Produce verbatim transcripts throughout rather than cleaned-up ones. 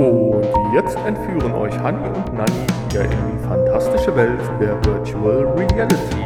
Und jetzt entführen euch Hanni und Nanni wieder in die fantastische Welt der Virtual Reality.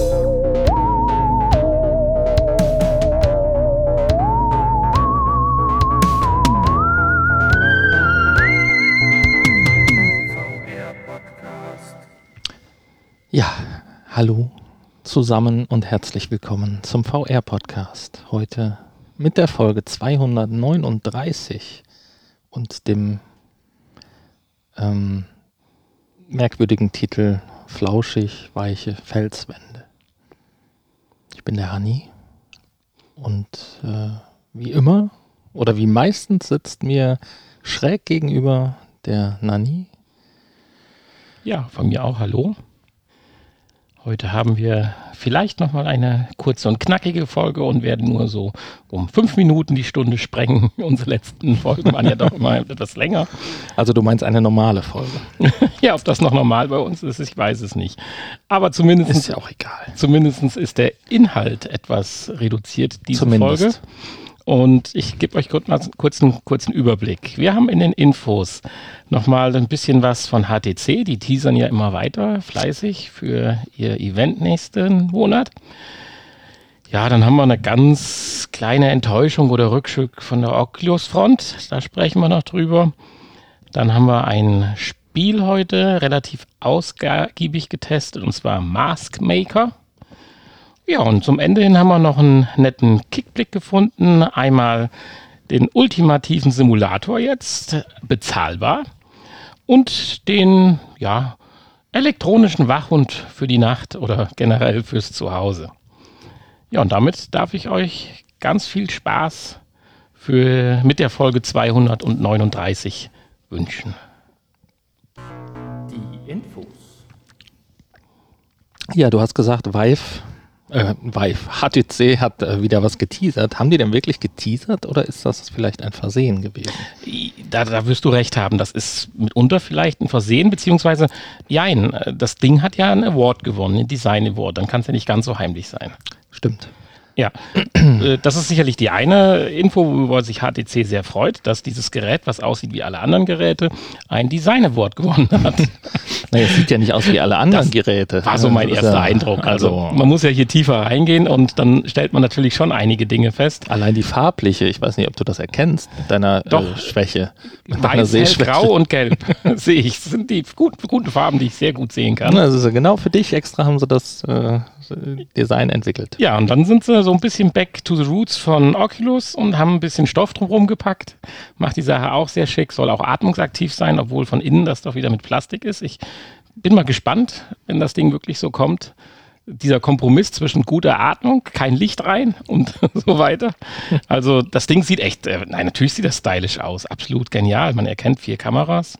Ja, hallo zusammen und herzlich willkommen zum V R-Podcast. Heute mit der Folge zweihundertneununddreißig und dem ähm, merkwürdigen Titel Flauschig, weiche Felswände. Ich bin der Hanni und äh, wie immer oder wie meistens sitzt mir schräg gegenüber der Nanni. Ja, von mir auch hallo. Heute haben wir vielleicht nochmal eine kurze und knackige Folge und werden nur so um fünf Minuten die Stunde sprengen. Unsere letzten Folgen waren ja doch immer etwas länger. Also du meinst eine normale Folge? Ja, ob das noch normal bei uns ist, ich weiß es nicht. Aber zumindest ist ja auch egal. Zumindest ist der Inhalt etwas reduziert, diese Zumindest. Folge. Und ich gebe euch kurz mal einen kurzen, kurzen Überblick. Wir haben in den Infos nochmal ein bisschen was von H T C. Die teasern ja immer weiter fleißig für ihr Event nächsten Monat. Ja, dann haben wir eine ganz kleine Enttäuschung oder Rückschritt von der Oculus-Front. Da sprechen wir noch drüber. Dann haben wir ein Spiel heute relativ ausgiebig getestet, und zwar Mask Maker. Ja, und zum Ende hin haben wir noch einen netten Kickblick gefunden. Einmal den ultimativen Simulator jetzt, bezahlbar. Und den, ja, elektronischen Wachhund für die Nacht oder generell fürs Zuhause. Ja, und damit darf ich euch ganz viel Spaß für, mit der Folge zweihundertneununddreißig wünschen. Die Infos. Ja, du hast gesagt, Vive, äh, Vive, H T C hat äh, wieder was geteasert. Haben die denn wirklich geteasert oder ist das vielleicht ein Versehen gewesen? Da, da wirst du recht haben. Das ist mitunter vielleicht ein Versehen, beziehungsweise, jein, das Ding hat ja einen Award gewonnen, einen Design Award. Dann kann es ja nicht ganz so heimlich sein. Stimmt. Ja, das ist sicherlich die eine Info, worüber sich H T C sehr freut, dass dieses Gerät, was aussieht wie alle anderen Geräte, ein Design Award gewonnen hat. Naja, es sieht ja nicht aus wie alle anderen das Geräte. War so mein Das erster ja, Eindruck. Also, also man muss ja hier tiefer reingehen und dann stellt man natürlich schon einige Dinge fest. Allein die farbliche, ich weiß nicht, ob du das erkennst, mit deiner Doch, äh, Schwäche. Mit deiner Weiß, hell, Sehschwäche. grau und gelb sehe ich. Das sind die gut, guten Farben, die ich sehr gut sehen kann. Also so genau für dich extra haben sie das äh, Design entwickelt. Ja, und dann sind sie so ein bisschen back to the roots von Oculus und haben ein bisschen Stoff drumherum gepackt. Macht die Sache auch sehr schick, soll auch atmungsaktiv sein, obwohl von innen das doch wieder mit Plastik ist. Ich bin mal gespannt, wenn das Ding wirklich so kommt. Dieser Kompromiss zwischen guter Atmung, kein Licht rein und so weiter. Also das Ding sieht echt, äh, nein, natürlich sieht das stylisch aus, absolut genial. Man erkennt vier Kameras.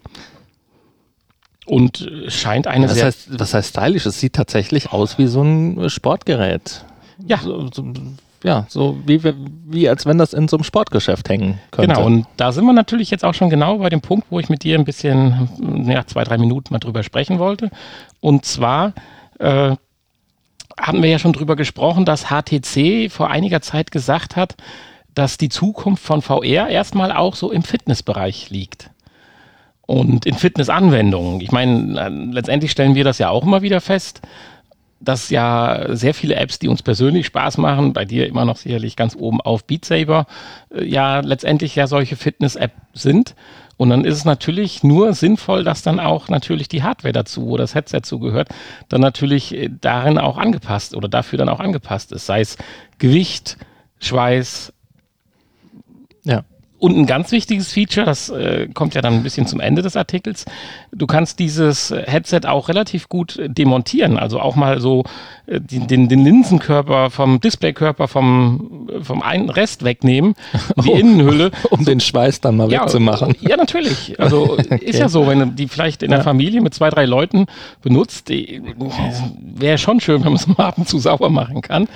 Und es scheint eine was sehr... Heißt, was heißt stylisch? Es sieht tatsächlich aus wie so ein Sportgerät. Ja. So, so, ja, so wie, wie als wenn das in so einem Sportgeschäft hängen könnte. Genau, und da sind wir natürlich jetzt auch schon genau bei dem Punkt, wo ich mit dir ein bisschen, ja, zwei, drei Minuten mal drüber sprechen wollte. Und zwar äh, haben wir ja schon drüber gesprochen, dass H T C vor einiger Zeit gesagt hat, dass die Zukunft von V R erstmal auch so im Fitnessbereich liegt. Und in Fitnessanwendungen. Ich meine, letztendlich stellen wir das ja auch immer wieder fest, dass ja sehr viele Apps, die uns persönlich Spaß machen, bei dir immer noch sicherlich ganz oben auf Beat Saber, ja letztendlich ja solche Fitness-Apps sind. Und dann ist es natürlich nur sinnvoll, dass dann auch natürlich die Hardware dazu, wo das Headset zugehört, dann natürlich darin auch angepasst oder dafür dann auch angepasst ist. Sei es Gewicht, Schweiß, ja. Und ein ganz wichtiges Feature, das äh, kommt ja dann ein bisschen zum Ende des Artikels, du kannst dieses Headset auch relativ gut äh, demontieren, also auch mal so äh, die, den, den Linsenkörper vom Displaykörper vom, vom einen Rest wegnehmen, die oh, Innenhülle. Um den Schweiß dann mal ja, wegzumachen. Ja, natürlich. Also okay. Ist ja so, wenn du die vielleicht in der ja. Familie mit zwei, drei Leuten benutzt, wäre schon schön, wenn man es mal ab und zu sauber machen kann.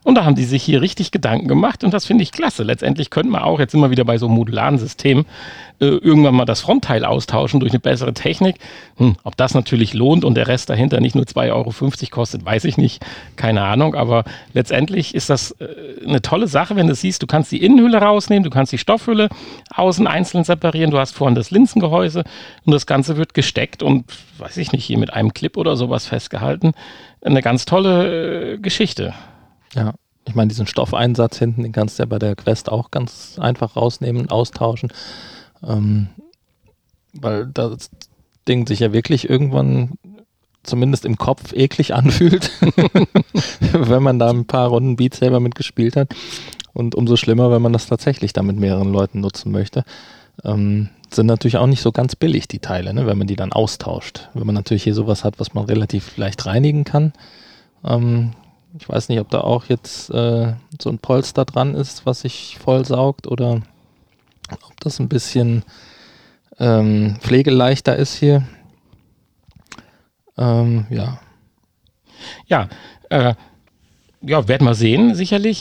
Und da haben die sich hier richtig Gedanken gemacht und das finde ich klasse. Letztendlich könnte man auch, jetzt sind wir wieder bei so einem modularen System, äh, irgendwann mal das Frontteil austauschen durch eine bessere Technik. Hm, ob das natürlich lohnt und der Rest dahinter nicht nur zwei Euro fünfzig kostet, weiß ich nicht. Keine Ahnung, aber letztendlich ist das äh, eine tolle Sache, wenn du siehst, du kannst die Innenhülle rausnehmen, du kannst die Stoffhülle außen einzeln separieren, du hast vorhin das Linsengehäuse und das Ganze wird gesteckt und, weiß ich nicht, hier mit einem Clip oder sowas festgehalten. Eine ganz tolle äh, Geschichte. Ja, ich meine, diesen Stoffeinsatz hinten, den kannst du ja bei der Quest auch ganz einfach rausnehmen und austauschen. Ähm, weil das Ding sich ja wirklich irgendwann zumindest im Kopf eklig anfühlt, wenn man da ein paar Runden Beat Saber mitgespielt hat. Und umso schlimmer, wenn man das tatsächlich dann mit mehreren Leuten nutzen möchte. Ähm, sind natürlich auch nicht so ganz billig, die Teile, ne, wenn man die dann austauscht. Wenn man natürlich hier sowas hat, was man relativ leicht reinigen kann. Ähm, Ich weiß nicht, ob da auch jetzt äh, so ein Polster dran ist, was sich voll saugt oder ob das ein bisschen ähm, pflegeleichter ist hier. Ähm, ja. Ja, äh, ja, werden wir sehen, sicherlich.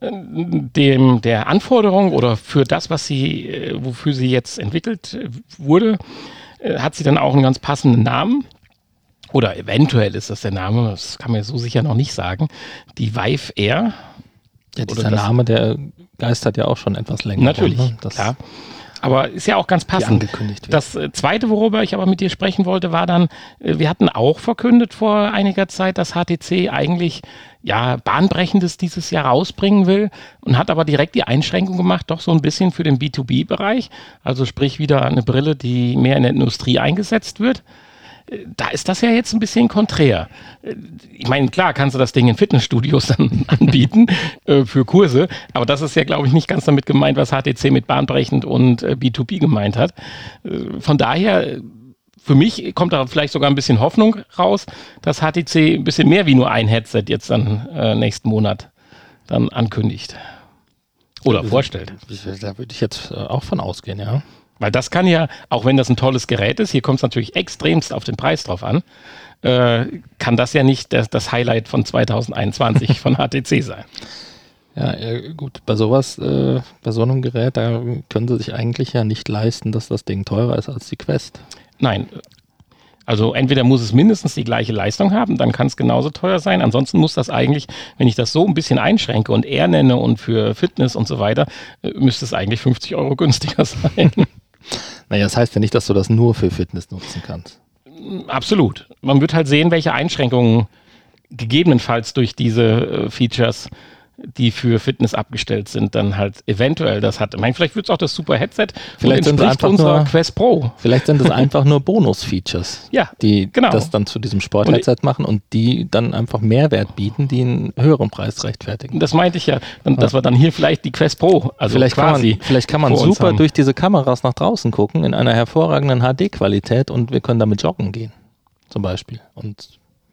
Dem, der Anforderung oder für das, was sie, äh, wofür sie jetzt entwickelt äh, wurde, äh, hat sie dann auch einen ganz passenden Namen. Oder eventuell ist das der Name, das kann man so sicher noch nicht sagen. Die Vive Air. Ja, dieser Name, der geistert ja auch schon etwas länger. Natürlich, rum, ne? Das klar. Aber ist ja auch ganz passend. Angekündigt wird. Das äh, Zweite, worüber ich aber mit dir sprechen wollte, war dann, äh, wir hatten auch verkündet vor einiger Zeit, dass H T C eigentlich ja Bahnbrechendes dieses Jahr rausbringen will und hat aber direkt die Einschränkung gemacht, doch so ein bisschen für den B zwei B-Bereich. Also sprich wieder eine Brille, die mehr in der Industrie eingesetzt wird. Da ist das ja jetzt ein bisschen konträr. Ich meine, klar kannst du das Ding in Fitnessstudios dann anbieten äh, für Kurse, aber das ist ja, glaube ich, nicht ganz damit gemeint, was H T C mit bahnbrechend und äh, B zwei B gemeint hat. Äh, von daher, für mich kommt da vielleicht sogar ein bisschen Hoffnung raus, dass H T C ein bisschen mehr wie nur ein Headset jetzt dann äh, nächsten Monat dann ankündigt. Oder also, vorstellt. Da würde ich jetzt äh, auch von ausgehen, ja. Weil das kann ja, auch wenn das ein tolles Gerät ist, hier kommt es natürlich extremst auf den Preis drauf an, äh, kann das ja nicht das, das Highlight von zwanzig einundzwanzig von H T C sein. Ja, äh, gut, bei sowas, äh, bei so einem Gerät, da können sie sich eigentlich ja nicht leisten, dass das Ding teurer ist als die Quest. Nein, also entweder muss es mindestens die gleiche Leistung haben, dann kann es genauso teuer sein. Ansonsten muss das eigentlich, wenn ich das so ein bisschen einschränke und Air nenne und für Fitness und so weiter, äh, müsste es eigentlich fünfzig Euro günstiger sein. Naja, das heißt ja nicht, dass du das nur für Fitness nutzen kannst. Absolut. Man wird halt sehen, welche Einschränkungen gegebenenfalls durch diese äh, Features, die für Fitness abgestellt sind, dann halt eventuell das hat. Ich meine, vielleicht wird es auch das super Headset, vielleicht sind es einfach unserer nur, Quest Pro. Vielleicht sind es einfach nur Bonus-Features, ja, die genau. das dann zu diesem Sport-Headset machen und die dann einfach Mehrwert bieten, die einen höheren Preis rechtfertigen. Das meinte ich ja, dann, dass wir dann hier vielleicht die Quest Pro, also vielleicht quasi kann man, vielleicht kann man super durch diese Kameras nach draußen gucken, in einer hervorragenden H D-Qualität und wir können damit joggen gehen, zum Beispiel. Und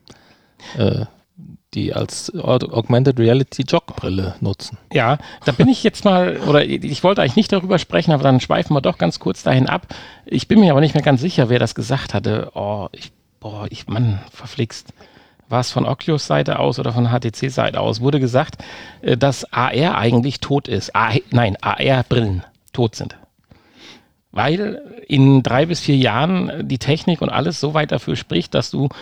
äh, die als Augmented Reality Jogbrille nutzen. Ja, da bin ich jetzt mal, oder ich wollte eigentlich nicht darüber sprechen, aber dann schweifen wir doch ganz kurz dahin ab. Ich bin mir aber nicht mehr ganz sicher, wer das gesagt hatte. Oh, ich, boah, ich, Mann, verflixt. War es von Oculus Seite aus oder von H T C Seite aus? Wurde gesagt, dass A R eigentlich tot ist. A, nein, A R-Brillen tot sind. Weil in drei bis vier Jahren die Technik und alles so weit dafür spricht, dass du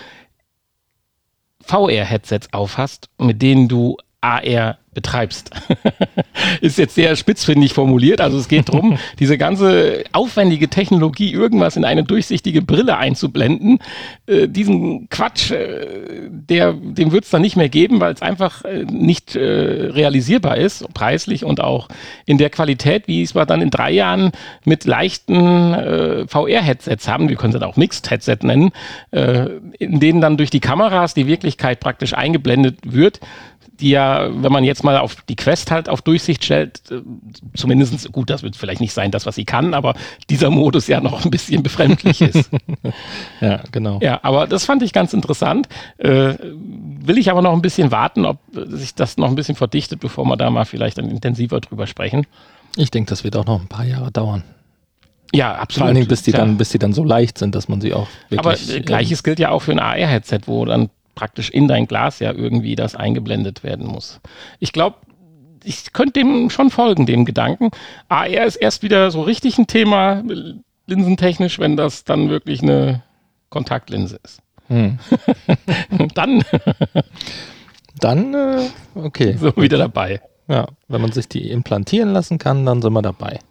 V R-Headsets aufhast, mit denen du A R betreibst. Ist jetzt sehr spitzfindig formuliert, also es geht darum, diese ganze aufwendige Technologie, irgendwas in eine durchsichtige Brille einzublenden, äh, diesen Quatsch, äh, der, dem wird es dann nicht mehr geben, weil es einfach äh, nicht äh, realisierbar ist, preislich und auch in der Qualität, wie es wir dann in drei Jahren mit leichten äh, V R-Headsets haben, wir können es dann auch Mixed-Headset nennen, äh, in denen dann durch die Kameras die Wirklichkeit praktisch eingeblendet wird, die ja, wenn man jetzt mal auf die Quest halt auf Durchsicht stellt, äh, zumindest, gut, das wird vielleicht nicht sein, das, was sie kann, aber dieser Modus ja noch ein bisschen befremdlich ist. Ja, genau. Ja, aber das fand ich ganz interessant. Äh, will ich aber noch ein bisschen warten, ob sich das noch ein bisschen verdichtet, bevor wir da mal vielleicht dann intensiver drüber sprechen. Ich denke, das wird auch noch ein paar Jahre dauern. Ja, absolut. Vor allen Dingen, bis die, dann, bis die dann so leicht sind, dass man sie auch wirklich... Aber äh, Gleiches gilt ja auch für ein A R-Headset, wo dann praktisch in dein Glas ja irgendwie das eingeblendet werden muss. Ich glaube, ich könnte dem schon folgen, dem Gedanken. A R ist erst wieder so richtig ein Thema, linsentechnisch, wenn das dann wirklich eine Kontaktlinse ist. Hm. dann dann, äh, okay. So wieder dabei. Ja, wenn man sich die implantieren lassen kann, dann sind wir dabei.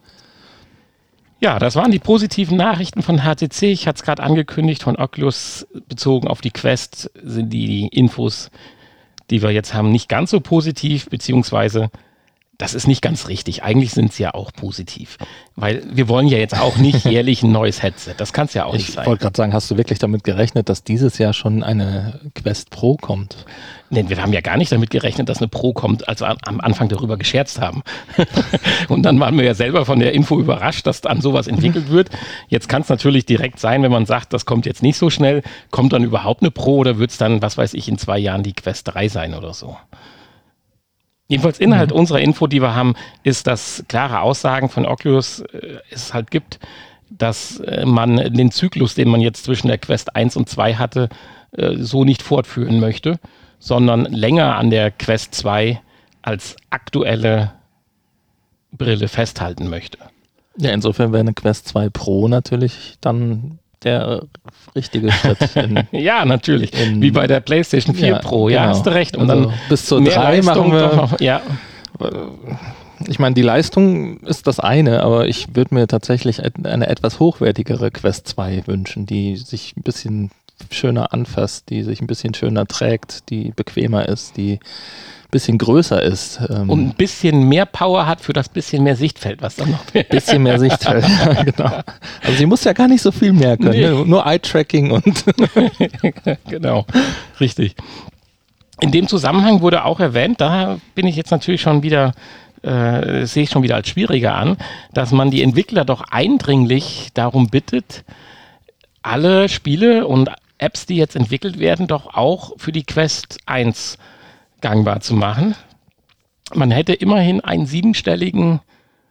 Ja, das waren die positiven Nachrichten von H T C. Ich hatte es gerade angekündigt, von Oculus bezogen auf die Quest sind die Infos, die wir jetzt haben, nicht ganz so positiv, beziehungsweise das ist nicht ganz richtig. Eigentlich sind sie ja auch positiv, weil wir wollen ja jetzt auch nicht jährlich ein neues Headset. Das kann es ja auch ich nicht sein. Ich wollte gerade sagen, hast du wirklich damit gerechnet, dass dieses Jahr schon eine Quest Pro kommt? Nee, wir haben ja gar nicht damit gerechnet, dass eine Pro kommt, als wir am Anfang darüber gescherzt haben. Und dann waren wir ja selber von der Info überrascht, dass an sowas entwickelt wird. Jetzt kann es natürlich direkt sein, wenn man sagt, das kommt jetzt nicht so schnell, kommt dann überhaupt eine Pro oder wird es dann, was weiß ich, in zwei Jahren die Quest drei sein oder so. Jedenfalls Inhalt mhm. unserer Info, die wir haben, ist, dass klare Aussagen von Oculus äh, es halt gibt, dass äh, man den Zyklus, den man jetzt zwischen der Quest eins und zwei hatte, äh, so nicht fortführen möchte, sondern länger an der Quest zwei als aktuelle Brille festhalten möchte. Ja, insofern wäre eine Quest zwei Pro natürlich dann der richtige Schritt. In, ja, natürlich. In, Wie bei der PlayStation vier ja, Pro. Ja, genau. hast du recht. Und also dann bis zur drei machen wir. Noch, ja. Ich meine, die Leistung ist das eine, aber ich würde mir tatsächlich eine etwas hochwertigere Quest zwei wünschen, die sich ein bisschen schöner anfasst, die sich ein bisschen schöner trägt, die bequemer ist, die ein bisschen größer ist. Ähm und ein bisschen mehr Power hat für das bisschen mehr Sichtfeld, was dann noch ein bisschen mehr Sichtfeld, ja, genau. Also sie muss ja gar nicht so viel mehr können, nee. ne? Nur Eye-Tracking und genau, richtig. In dem Zusammenhang wurde auch erwähnt, da bin ich jetzt natürlich schon wieder, äh, sehe ich schon wieder als schwieriger an, dass man die Entwickler doch eindringlich darum bittet, alle Spiele und Apps, die jetzt entwickelt werden, doch auch für die Quest eins gangbar zu machen. Man hätte immerhin einen siebenstelligen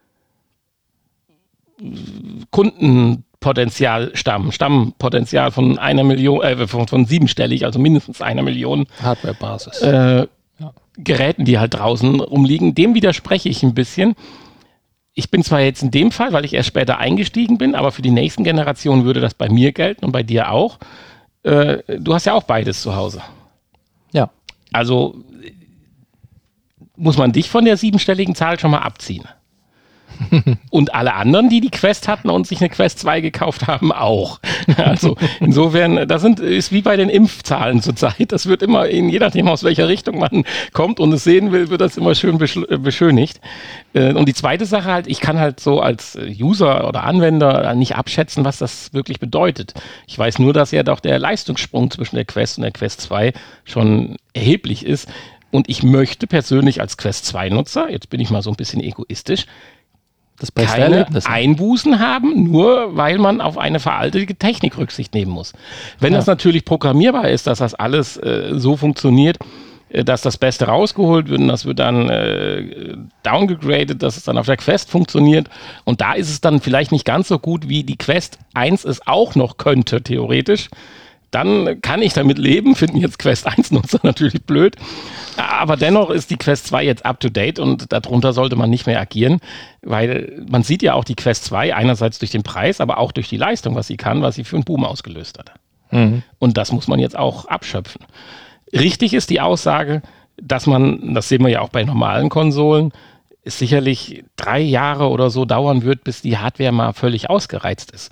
Kundenpotenzial, Stamm, Stammpotenzial von einer Million, äh, von, von siebenstellig, also mindestens einer Million Hardware-Basis. Äh, ja. Geräten, die halt draußen rumliegen. Dem widerspreche ich ein bisschen. Ich bin zwar jetzt in dem Fall, weil ich erst später eingestiegen bin, aber für die nächsten Generationen würde das bei mir gelten und bei dir auch. Äh, du hast ja auch beides zu Hause. Ja. Also muss man dich von der siebenstelligen Zahl schon mal abziehen. Und alle anderen, die die Quest hatten und sich eine Quest zwei gekauft haben, auch. Also insofern, das sind, ist wie bei den Impfzahlen zurzeit. Das wird immer, in, je nachdem aus welcher Richtung man kommt und es sehen will, wird das immer schön beschönigt. Und die zweite Sache halt, ich kann halt so als User oder Anwender nicht abschätzen, was das wirklich bedeutet. Ich weiß nur, dass ja doch der Leistungssprung zwischen der Quest und der Quest zwei schon erheblich ist. Und ich möchte persönlich als Quest zwei Nutzer, jetzt bin ich mal so ein bisschen egoistisch, das beste keine Erlebnis. Einbußen haben, nur weil man auf eine veraltete Technik Rücksicht nehmen muss. Wenn ja. das natürlich programmierbar ist, dass das alles äh, so funktioniert, äh, dass das Beste rausgeholt wird und das wird dann äh, downgegradet, dass es dann auf der Quest funktioniert und da ist es dann vielleicht nicht ganz so gut, wie die Quest eins es auch noch könnte, theoretisch, dann kann ich damit leben, finden jetzt Quest eins Nutzer natürlich blöd, aber dennoch ist die Quest zwei jetzt up to date und darunter sollte man nicht mehr agieren, weil man sieht ja auch die Quest zwei einerseits durch den Preis, aber auch durch die Leistung, was sie kann, was sie für einen Boom ausgelöst hat. Mhm. Und das muss man jetzt auch abschöpfen. Richtig ist die Aussage, dass man, das sehen wir ja auch bei normalen Konsolen, es sicherlich drei Jahre oder so dauern wird, bis die Hardware mal völlig ausgereizt ist.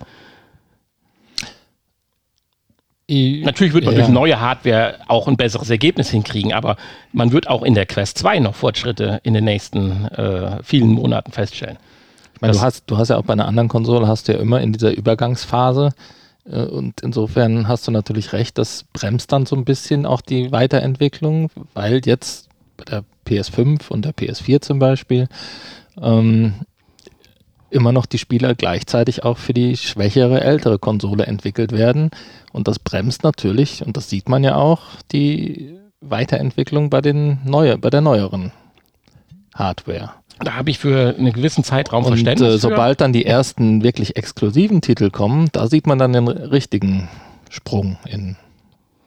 Natürlich wird man ja. durch neue Hardware auch ein besseres Ergebnis hinkriegen, aber man wird auch in der Quest zwei noch Fortschritte in den nächsten äh, vielen Monaten feststellen. Ich meine, du hast, du hast ja auch bei einer anderen Konsole, hast du ja immer in dieser Übergangsphase äh, und insofern hast du natürlich recht, das bremst dann so ein bisschen auch die Weiterentwicklung, weil jetzt bei der P S fünf und der P S vier zum Beispiel ähm, immer noch die Spiele gleichzeitig auch für die schwächere, ältere Konsole entwickelt werden. Und das bremst natürlich, und das sieht man ja auch, die Weiterentwicklung bei, den neue, bei der neueren Hardware. Da habe ich für einen gewissen Zeitraum und, Verständnis äh, sobald dann die ersten wirklich exklusiven Titel kommen, da sieht man dann den richtigen Sprung in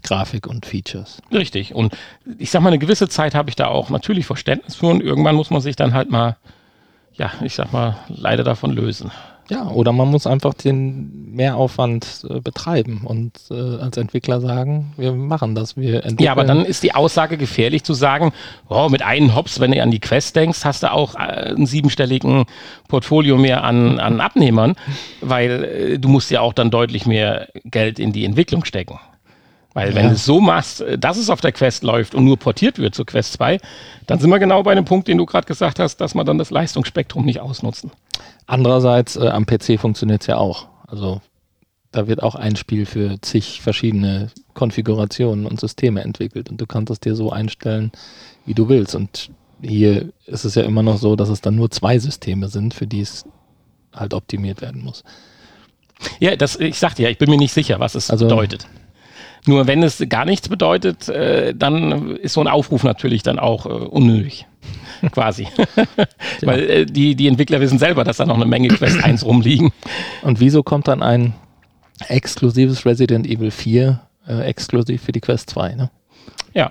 Grafik und Features. Richtig. Und ich sag mal, eine gewisse Zeit habe ich da auch natürlich Verständnis für und irgendwann muss man sich dann halt mal, ja, ich sag mal, leider davon lösen. Ja, oder man muss einfach den Mehraufwand äh, betreiben und äh, als Entwickler sagen, wir machen das, wir entwickeln. Ja, aber dann ist die Aussage gefährlich zu sagen, oh, mit einem Hops, wenn du an die Quest denkst, hast du auch äh, einen siebenstelligen Portfolio mehr an, an Abnehmern, weil äh, du musst ja auch dann deutlich mehr Geld in die Entwicklung stecken. Weil wenn Ja. du es so machst, dass es auf der Quest läuft und nur portiert wird zur Quest zwei, dann sind wir genau bei dem Punkt, den du gerade gesagt hast, dass wir dann das Leistungsspektrum nicht ausnutzen. Andererseits, äh, am P C funktioniert es ja auch. Also da wird auch ein Spiel für zig verschiedene Konfigurationen und Systeme entwickelt und du kannst es dir so einstellen, wie du willst. Und hier ist es ja immer noch so, dass es dann nur zwei Systeme sind, für die es halt optimiert werden muss. Ja, das, ich sagte ja, ich bin mir nicht sicher, was es Also- bedeutet. Nur wenn es gar nichts bedeutet, äh, dann ist so ein Aufruf natürlich dann auch äh, unnötig. Quasi. Weil äh, die, die Entwickler wissen selber, dass da noch eine Menge Quest eins rumliegen. Und wieso kommt dann ein exklusives Resident Evil vier äh, exklusiv für die Quest zwei, ne? Ja.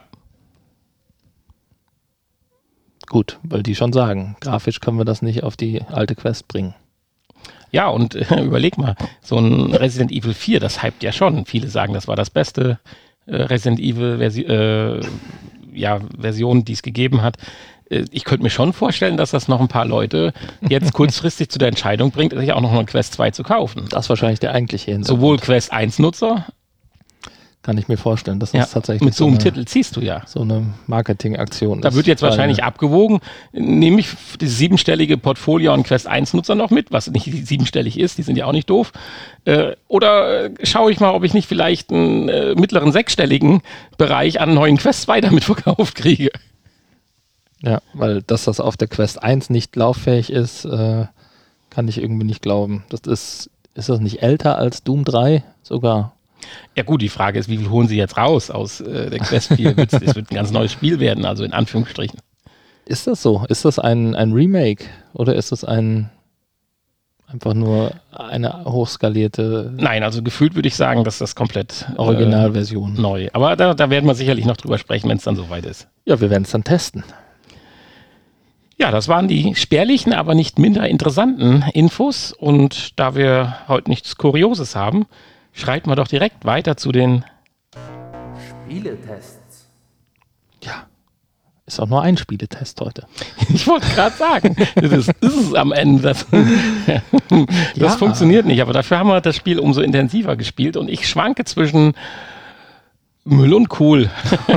Gut, weil die schon sagen, grafisch können wir das nicht auf die alte Quest bringen. Ja, und äh, überleg mal, so ein Resident Evil vier, das hypt ja schon. Viele sagen, das war das beste äh, Resident Evil Versi äh, ja, Version, die es gegeben hat. Äh, ich könnte mir schon vorstellen, dass das noch ein paar Leute jetzt kurzfristig zu der Entscheidung bringt, sich auch noch eine Quest zwei zu kaufen. Das ist wahrscheinlich der eigentliche Hintergrund. Sowohl Quest eins Nutzer, Kann ich mir vorstellen. Das ja, ist tatsächlich mit so einem eine, Titel ziehst du ja. so eine Marketingaktion. Da ist, wird jetzt weil- wahrscheinlich abgewogen, nehme ich das siebenstellige Portfolio an Quest eins Nutzer noch mit, was nicht siebenstellig ist, die sind ja auch nicht doof. Äh, oder äh, schaue ich mal, ob ich nicht vielleicht einen äh, mittleren sechsstelligen Bereich an neuen Quest zwei damit verkauft kriege. Ja, weil dass das auf der Quest eins nicht lauffähig ist, äh, kann ich irgendwie nicht glauben. Das ist, ist das nicht älter als Doom drei sogar? Ja gut, die Frage ist, wie viel holen sie jetzt raus aus äh, der Quest vier? Es wird ein ganz neues Spiel werden, also in Anführungsstrichen. Ist das so? Ist das ein, ein Remake oder ist das ein einfach nur eine hochskalierte Nein, also gefühlt würde ich sagen, dass das komplett äh, Originalversion? neu. Aber da, da werden wir sicherlich noch drüber sprechen, wenn es dann soweit ist. Ja, wir werden es dann testen. Ja, das waren die spärlichen, aber nicht minder interessanten Infos. Und da wir heute nichts Kurioses haben, schreiten wir doch direkt weiter zu den... Spieletests. Ja. Ist auch nur ein Spieletest heute. Ich wollte gerade sagen, das ist, das ist am Ende. Das, das Ja. funktioniert nicht, aber dafür haben wir das Spiel umso intensiver gespielt. Und ich schwanke zwischen Müll und cool.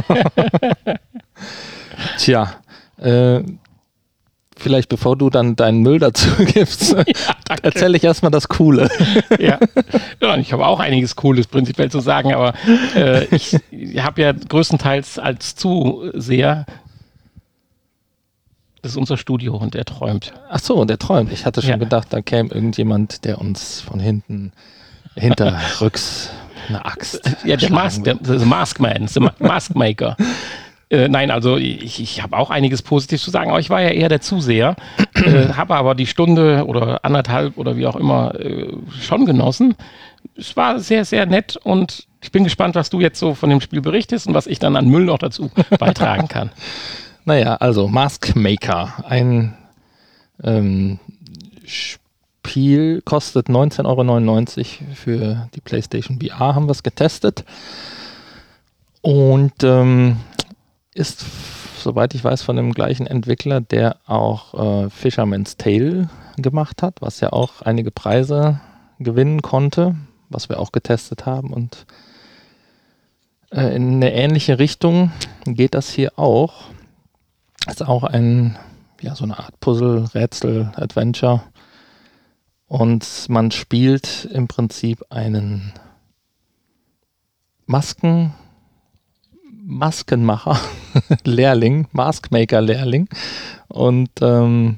Tja, äh, vielleicht bevor du dann deinen Müll dazu gibst, Ja, danke. erzähle ich erstmal das Coole. Ja. Ja, ich habe auch einiges Cooles prinzipiell zu sagen, aber äh, ich habe ja größtenteils als Zuseher, das ist unser Studiohund, der träumt. Ach so, der träumt. Ich hatte schon Ja. gedacht, da käme irgendjemand, der uns von hinten, hinterrücks eine Axt Ja, der schlagen Mask, will. der, der Maskman, der Ma- Maskmaker. Äh, nein, also ich, ich habe auch einiges Positives zu sagen, aber ich war ja eher der Zuseher, äh, habe aber die Stunde oder anderthalb oder wie auch immer äh, schon genossen. Es war sehr, sehr nett und ich bin gespannt, was du jetzt so von dem Spiel berichtest und was ich dann an Müll noch dazu beitragen kann. Naja, also Maskmaker, ein ähm, Spiel, kostet neunzehn Euro neunundneunzig für die PlayStation V R, haben wir es getestet. Und ähm, ist, soweit ich weiß, von dem gleichen Entwickler, der auch äh, Fisherman's Tale gemacht hat, was ja auch einige Preise gewinnen konnte, was wir auch getestet haben. Und äh, in eine ähnliche Richtung geht das hier auch. Ist auch ein, ja, so eine Art Puzzle, Rätsel, Adventure. Und man spielt im Prinzip einen Masken, Maskenmacher, Lehrling, Maskmaker-Lehrling. Und ähm,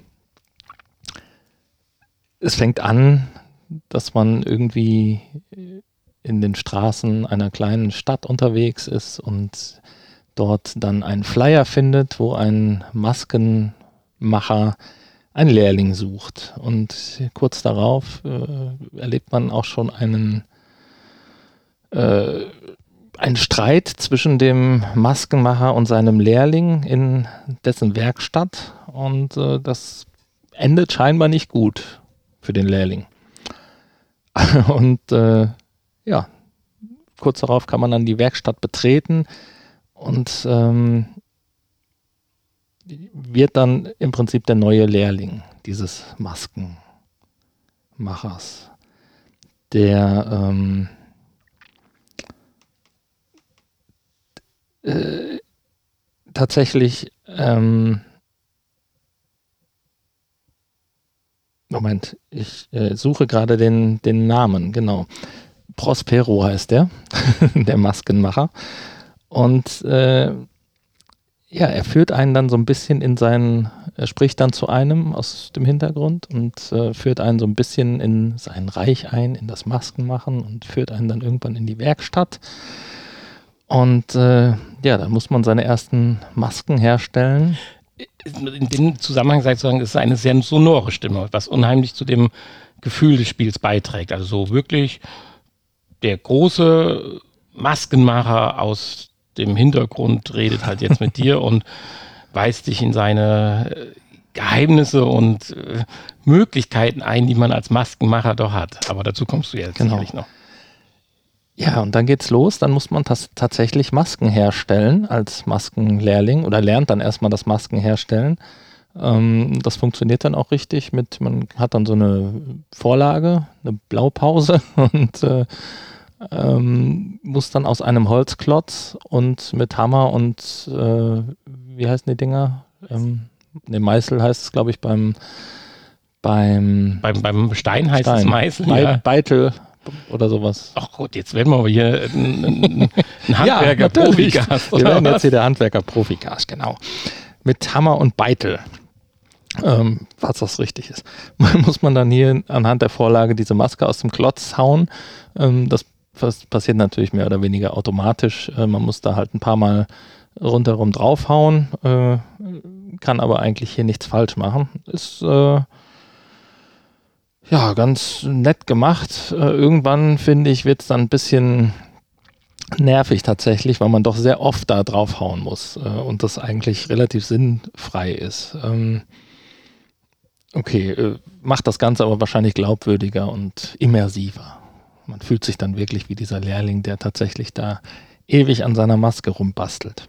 es fängt an, dass man irgendwie in den Straßen einer kleinen Stadt unterwegs ist und dort dann einen Flyer findet, wo ein Maskenmacher einen Lehrling sucht. Und kurz darauf äh, erlebt man auch schon einen, äh, ein Streit zwischen dem Maskenmacher und seinem Lehrling in dessen Werkstatt und äh, das endet scheinbar nicht gut für den Lehrling. Und äh, ja, kurz darauf kann man dann die Werkstatt betreten und ähm, wird dann im Prinzip der neue Lehrling dieses Maskenmachers, der ähm, äh, tatsächlich ähm, Moment, ich äh, suche gerade den, den Namen, genau. Prospero heißt der, der Maskenmacher. Und äh, ja, er führt einen dann so ein bisschen in seinen, er spricht dann zu einem aus dem Hintergrund und äh, führt einen so ein bisschen in sein Reich ein, in das Maskenmachen und führt einen dann irgendwann in die Werkstatt. Und äh, ja, dann muss man seine ersten Masken herstellen. In dem Zusammenhang sei zu sagen, es ist eine sehr sonore Stimme, was unheimlich zu dem Gefühl des Spiels beiträgt. Also so wirklich der große Maskenmacher aus dem Hintergrund redet halt jetzt mit dir und weist dich in seine Geheimnisse und äh, Möglichkeiten ein, die man als Maskenmacher doch hat. Aber dazu kommst du jetzt genau. sicherlich noch. Ja, und dann geht's los. Dann muss man tas- tatsächlich Masken herstellen als Maskenlehrling oder lernt dann erstmal das Masken herstellen. Ähm, das funktioniert dann auch richtig mit, man hat dann so eine Vorlage, eine Blaupause und äh, ähm, muss dann aus einem Holzklotz und mit Hammer und äh, wie heißen die Dinger? Ähm, ne, Meißel heißt es, glaube ich, beim beim Beim, beim Stein heißt Stein. es Meißel. Be- Ja. Beitel oder sowas. Ach Gott, jetzt werden wir aber hier ein, ein Handwerker-Profikast. Wir werden jetzt hier der Handwerker-Profikast, genau. Mit Hammer und Beitel, ähm, was das richtig ist. Muss man dann hier anhand der Vorlage diese Maske aus dem Klotz hauen. Ähm, das Das passiert natürlich mehr oder weniger automatisch. Äh, man muss da halt ein paar Mal rundherum draufhauen, äh, kann aber eigentlich hier nichts falsch machen. Ist äh, ja ganz nett gemacht. Äh, irgendwann, finde ich, wird es dann ein bisschen nervig tatsächlich, weil man doch sehr oft da draufhauen muss äh, und das eigentlich relativ sinnfrei ist. Ähm, okay, äh, macht das Ganze aber wahrscheinlich glaubwürdiger und immersiver. Man fühlt sich dann wirklich wie dieser Lehrling, der tatsächlich da ewig an seiner Maske rumbastelt.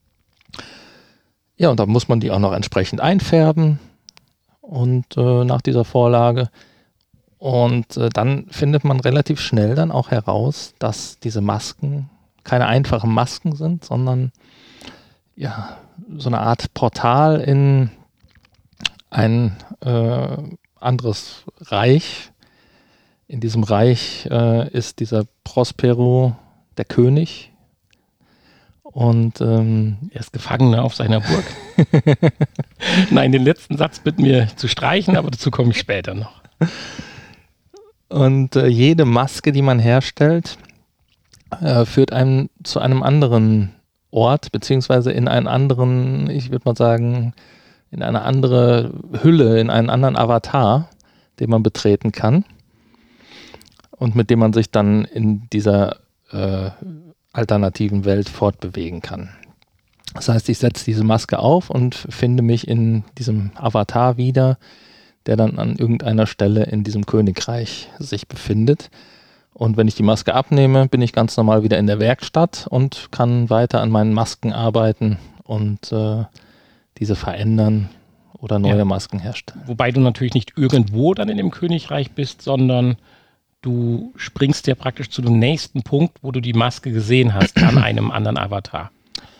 Ja, und dann muss man die auch noch entsprechend einfärben und äh, nach dieser Vorlage. Und äh, dann findet man relativ schnell dann auch heraus, dass diese Masken keine einfachen Masken sind, sondern ja, so eine Art Portal in ein äh, anderes Reich. In diesem Reich äh, ist dieser Prospero der König und ähm, er ist Gefangener auf seiner Burg. Nein, den letzten Satz bitten wir zu streichen, aber dazu komme ich später noch. Und äh, jede Maske, die man herstellt, äh, führt einen zu einem anderen Ort, beziehungsweise in einen anderen, ich würde mal sagen, in eine andere Hülle, in einen anderen Avatar, den man betreten kann. Und mit dem man sich dann in dieser äh, alternativen Welt fortbewegen kann. Das heißt, ich setze diese Maske auf und finde mich in diesem Avatar wieder, der dann an irgendeiner Stelle in diesem Königreich sich befindet. Und wenn ich die Maske abnehme, bin ich ganz normal wieder in der Werkstatt und kann weiter an meinen Masken arbeiten und äh, diese verändern oder neue ja. Masken herstellen. Wobei du natürlich nicht irgendwo dann in dem Königreich bist, sondern du springst ja praktisch zu dem nächsten Punkt, wo du die Maske gesehen hast, an einem anderen Avatar.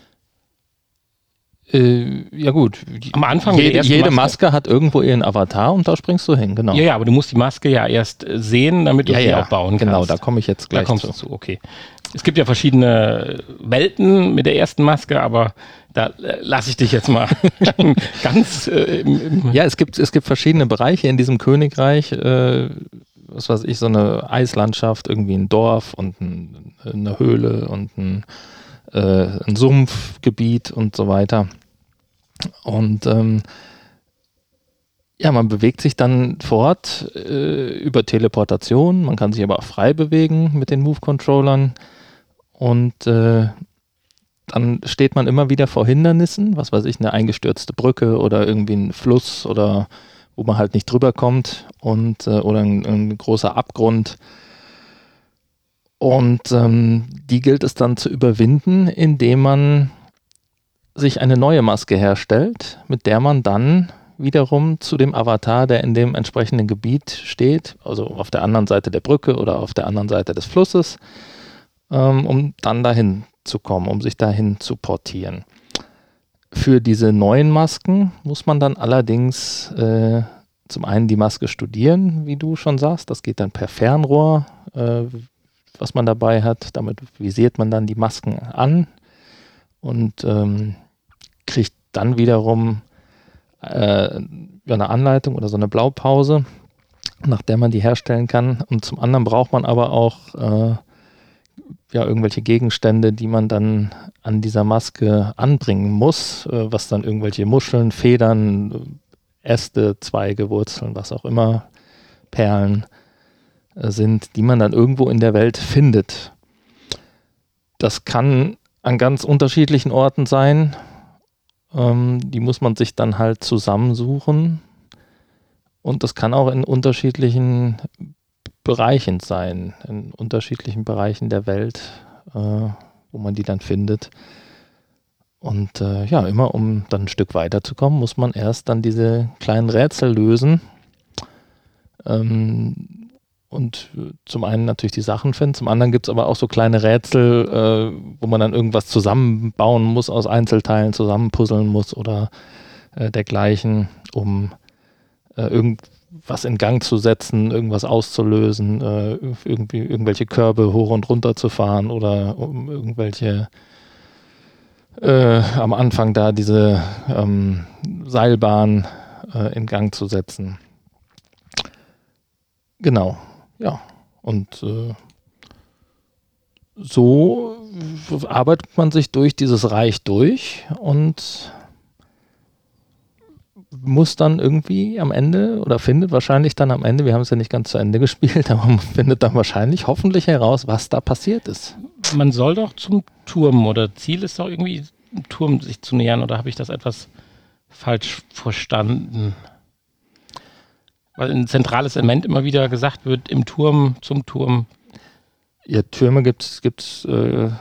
Äh, ja gut. Am Anfang jede, jede Maske, Maske hat irgendwo ihren Avatar und da springst du hin, genau. Ja, ja, aber du musst die Maske ja erst sehen, damit du ja, sie ja, auch bauen genau, kannst. Genau, da komme ich jetzt gleich da kommst zu. Du zu. Okay. Es gibt ja verschiedene Welten mit der ersten Maske, aber da lasse ich dich jetzt mal ganz äh, im, im Ja, es gibt, es gibt verschiedene Bereiche in diesem Königreich, äh, was weiß ich, so eine Eislandschaft, irgendwie ein Dorf und ein, eine Höhle und ein, äh, ein Sumpfgebiet und so weiter. Und ähm, ja, man bewegt sich dann fort äh, über Teleportation, man kann sich aber auch frei bewegen mit den Move-Controllern Und äh, dann steht man immer wieder vor Hindernissen, was weiß ich, eine eingestürzte Brücke oder irgendwie ein Fluss oder wo man halt nicht drüber kommt und äh, oder ein, ein großer Abgrund. Und ähm, die gilt es dann zu überwinden, indem man sich eine neue Maske herstellt, mit der man dann wiederum zu dem Avatar, der in dem entsprechenden Gebiet steht, also auf der anderen Seite der Brücke oder auf der anderen Seite des Flusses, ähm, um dann dahin zu kommen, um sich dahin zu portieren. Für diese neuen Masken muss man dann allerdings äh, zum einen die Maske studieren, wie du schon sagst, das geht dann per Fernrohr, äh, was man dabei hat, damit visiert man dann die Masken an und ähm, kriegt dann wiederum äh, eine Anleitung oder so eine Blaupause, nach der man die herstellen kann. Und zum anderen braucht man aber auch äh, ja, irgendwelche Gegenstände, die man dann an dieser Maske anbringen muss, äh, was dann irgendwelche Muscheln, Federn, Äste, Zweige, Wurzeln, was auch immer, Perlen äh, sind, die man dann irgendwo in der Welt findet. Das kann an ganz unterschiedlichen Orten sein. Ähm, die muss man sich dann halt zusammensuchen. Und das kann auch in unterschiedlichen Bereichen sein, in unterschiedlichen Bereichen der Welt, äh, wo man die dann findet. Und äh, ja, immer um dann ein Stück weiterzukommen, muss man erst dann diese kleinen Rätsel lösen. Ähm, und zum einen natürlich die Sachen finden, zum anderen gibt es aber auch so kleine Rätsel, äh, wo man dann irgendwas zusammenbauen muss, aus Einzelteilen zusammenpuzzeln muss oder äh, dergleichen, um äh, irgendwas in Gang zu setzen, irgendwas auszulösen, äh, irgendwie irgendwelche Körbe hoch und runter zu fahren oder um irgendwelche äh, am Anfang da diese ähm, Seilbahn äh, in Gang zu setzen. Genau. Ja, und äh, so arbeitet man sich durch dieses Reich durch und muss dann irgendwie am Ende oder findet wahrscheinlich dann am Ende, wir haben es ja nicht ganz zu Ende gespielt, aber man findet dann wahrscheinlich hoffentlich heraus, was da passiert ist. Man soll doch zum Turm oder Ziel ist doch irgendwie, einen Turm sich zu nähern, oder habe ich das etwas falsch verstanden? Weil ein zentrales Element immer wieder gesagt wird, im Turm, zum Turm. Ja, Türme gibt es gibt's, äh,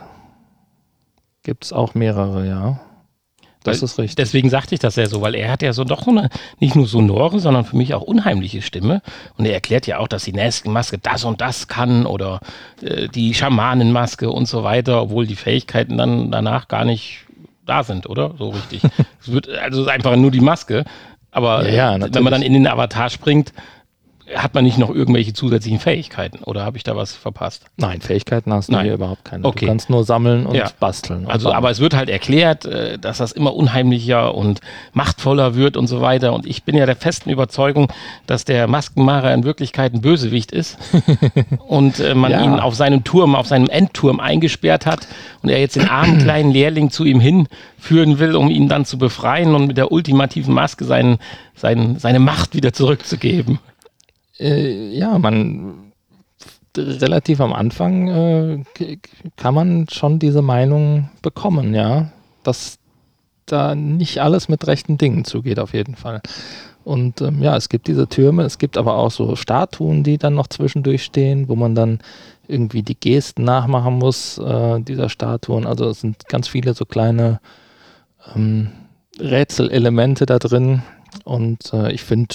gibt's auch mehrere, ja. Das weil, ist richtig. Deswegen sagte ich das ja so, weil er hat ja so doch so eine, nicht nur sonore, sondern für mich auch unheimliche Stimme. Und er erklärt ja auch, dass die Maske das und das kann oder äh, die Schamanenmaske und so weiter, obwohl die Fähigkeiten dann danach gar nicht da sind, oder? So richtig. Es wird also einfach nur die Maske. Aber ja, ja, wenn man dann in den Avatar springt, hat man nicht noch irgendwelche zusätzlichen Fähigkeiten? Oder habe ich da was verpasst? Nein, Fähigkeiten hast du Nein. hier überhaupt keine. Okay. Du kannst nur sammeln und ja. basteln. Und also, bauen. aber es wird halt erklärt, dass das immer unheimlicher und machtvoller wird und so weiter. Und ich bin ja der festen Überzeugung, dass der Maskenmacher in Wirklichkeit ein Bösewicht ist und äh, man ja. ihn auf seinem Turm, auf seinem Endturm eingesperrt hat und er jetzt den armen kleinen Lehrling zu ihm hinführen will, um ihn dann zu befreien und mit der ultimativen Maske seinen, seinen, seine Macht wieder zurückzugeben. Äh, ja, man relativ am Anfang äh, kann man schon diese Meinung bekommen, ja, dass da nicht alles mit rechten Dingen zugeht, auf jeden Fall. Und ähm, ja, es gibt diese Türme, es gibt aber auch so Statuen, die dann noch zwischendurch stehen, wo man dann irgendwie die Gesten nachmachen muss, äh, dieser Statuen. Also es sind ganz viele so kleine ähm, Rätselelemente da drin und äh, ich finde,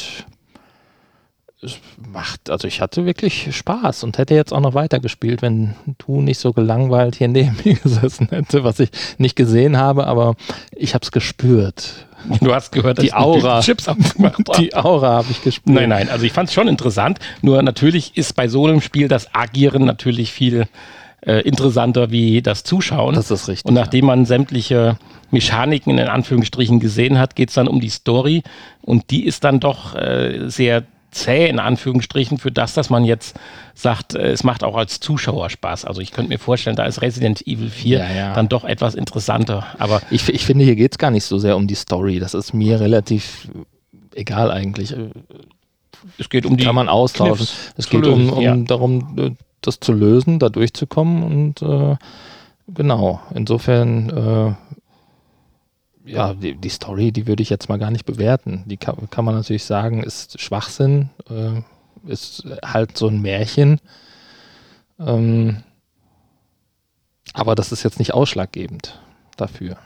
es macht, also ich hatte wirklich Spaß und hätte jetzt auch noch weitergespielt, wenn du nicht so gelangweilt hier neben mir gesessen hätte, was ich nicht gesehen habe, aber ich habe es gespürt. Du hast gehört, dass die Aura, ich Chips abgemacht habe. Die Aura habe ich gespürt. Nein, nein, also ich fand es schon interessant, nur natürlich ist bei so einem Spiel das Agieren natürlich viel äh, interessanter wie das Zuschauen. Das ist richtig. Und nachdem man sämtliche Mechaniken in Anführungsstrichen gesehen hat, geht es dann um die Story und die ist dann doch äh, sehr zäh in Anführungsstrichen für das, dass man jetzt sagt, äh, es macht auch als Zuschauer Spaß. Also ich könnte mir vorstellen, da ist Resident Evil vier ja, ja. dann doch etwas interessanter. Aber ich, ich finde, hier geht es gar nicht so sehr um die Story. Das ist mir relativ egal eigentlich. Es geht um die Kann man austauschen. Kniffs es geht lösen, um, um ja. darum, das zu lösen, da durchzukommen und äh, Genau, insofern, äh, ja, die, die Story, die würde ich jetzt mal gar nicht bewerten. Die kann, kann man natürlich sagen, ist Schwachsinn, äh, ist halt so ein Märchen. Ähm, aber das ist jetzt nicht ausschlaggebend dafür.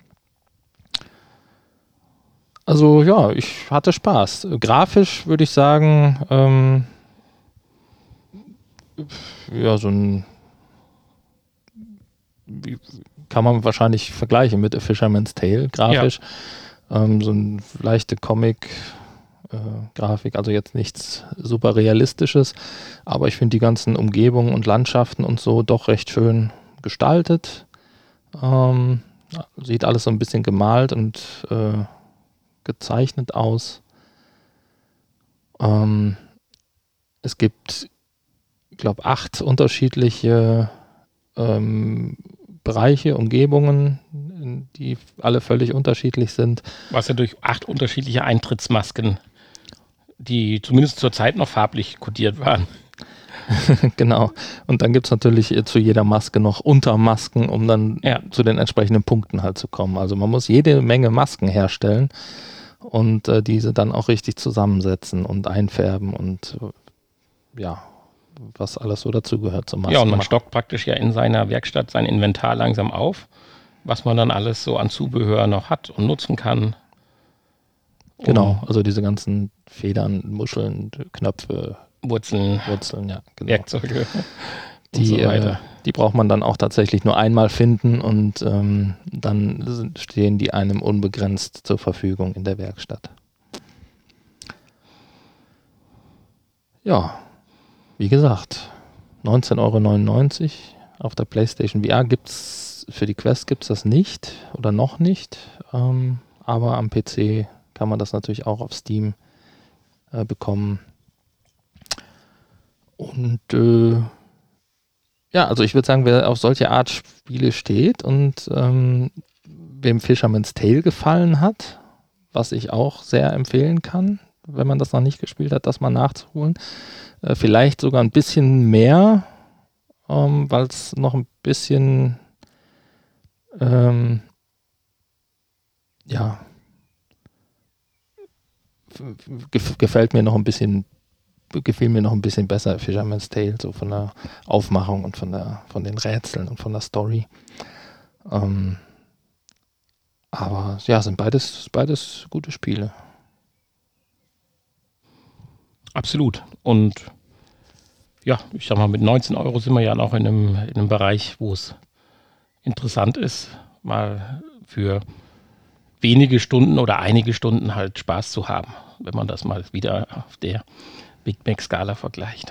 Also ja, ich hatte Spaß. Grafisch würde ich sagen, ähm, ja, so ein, wie, kann man wahrscheinlich vergleichen mit A Fisherman's Tale, grafisch. Ja. Ähm, so ein leichte Comic-Grafik, äh, also jetzt nichts super Realistisches, aber ich finde die ganzen Umgebungen und Landschaften und so doch recht schön gestaltet. Ähm, sieht alles so ein bisschen gemalt und äh, gezeichnet aus. Ähm, es gibt, ich glaube, acht unterschiedliche ähm, Bereiche, Umgebungen, die alle völlig unterschiedlich sind. Was ja durch acht unterschiedliche Eintrittsmasken, die zumindest zur Zeit noch farblich kodiert waren. Genau. Und dann gibt es natürlich zu jeder Maske noch Untermasken, um dann ja. zu den entsprechenden Punkten halt zu kommen. Also man muss jede Menge Masken herstellen und äh, diese dann auch richtig zusammensetzen und einfärben und äh, ja, was alles so dazugehört zum Masken. Ja, und man stockt praktisch ja in seiner Werkstatt sein Inventar langsam auf, was man dann alles so an Zubehör noch hat und nutzen kann. Genau, also diese ganzen Federn, Muscheln, Knöpfe, Wurzeln, Wurzeln, ja, genau. Werkzeuge die, und so weiter. Äh, die braucht man dann auch tatsächlich nur einmal finden und ähm, dann sind, stehen die einem unbegrenzt zur Verfügung in der Werkstatt. Ja, wie gesagt, neunzehn Euro neunundneunzig auf der PlayStation V R gibt's, für die Quest gibt es das nicht oder noch nicht, ähm, aber am P C kann man das natürlich auch auf Steam äh, bekommen. Und äh, ja, also ich würde sagen, wer auf solche Art Spiele steht und ähm, wem Fisherman's Tale gefallen hat, was ich auch sehr empfehlen kann, wenn man das noch nicht gespielt hat, das mal nachzuholen. Äh, vielleicht sogar ein bisschen mehr, ähm, weil es noch ein bisschen ähm, ja f- gefällt mir noch ein bisschen gefiel mir noch ein bisschen besser, Fisherman's Tale, so von der Aufmachung und von der von den Rätseln und von der Story. Ähm, aber ja, sind beides, beides gute Spiele. Absolut. Und ja, ich sag mal, mit neunzehn Euro sind wir ja noch in einem, in einem Bereich, wo es interessant ist, mal für wenige Stunden oder einige Stunden halt Spaß zu haben, wenn man das mal wieder auf der Big Mac-Skala vergleicht.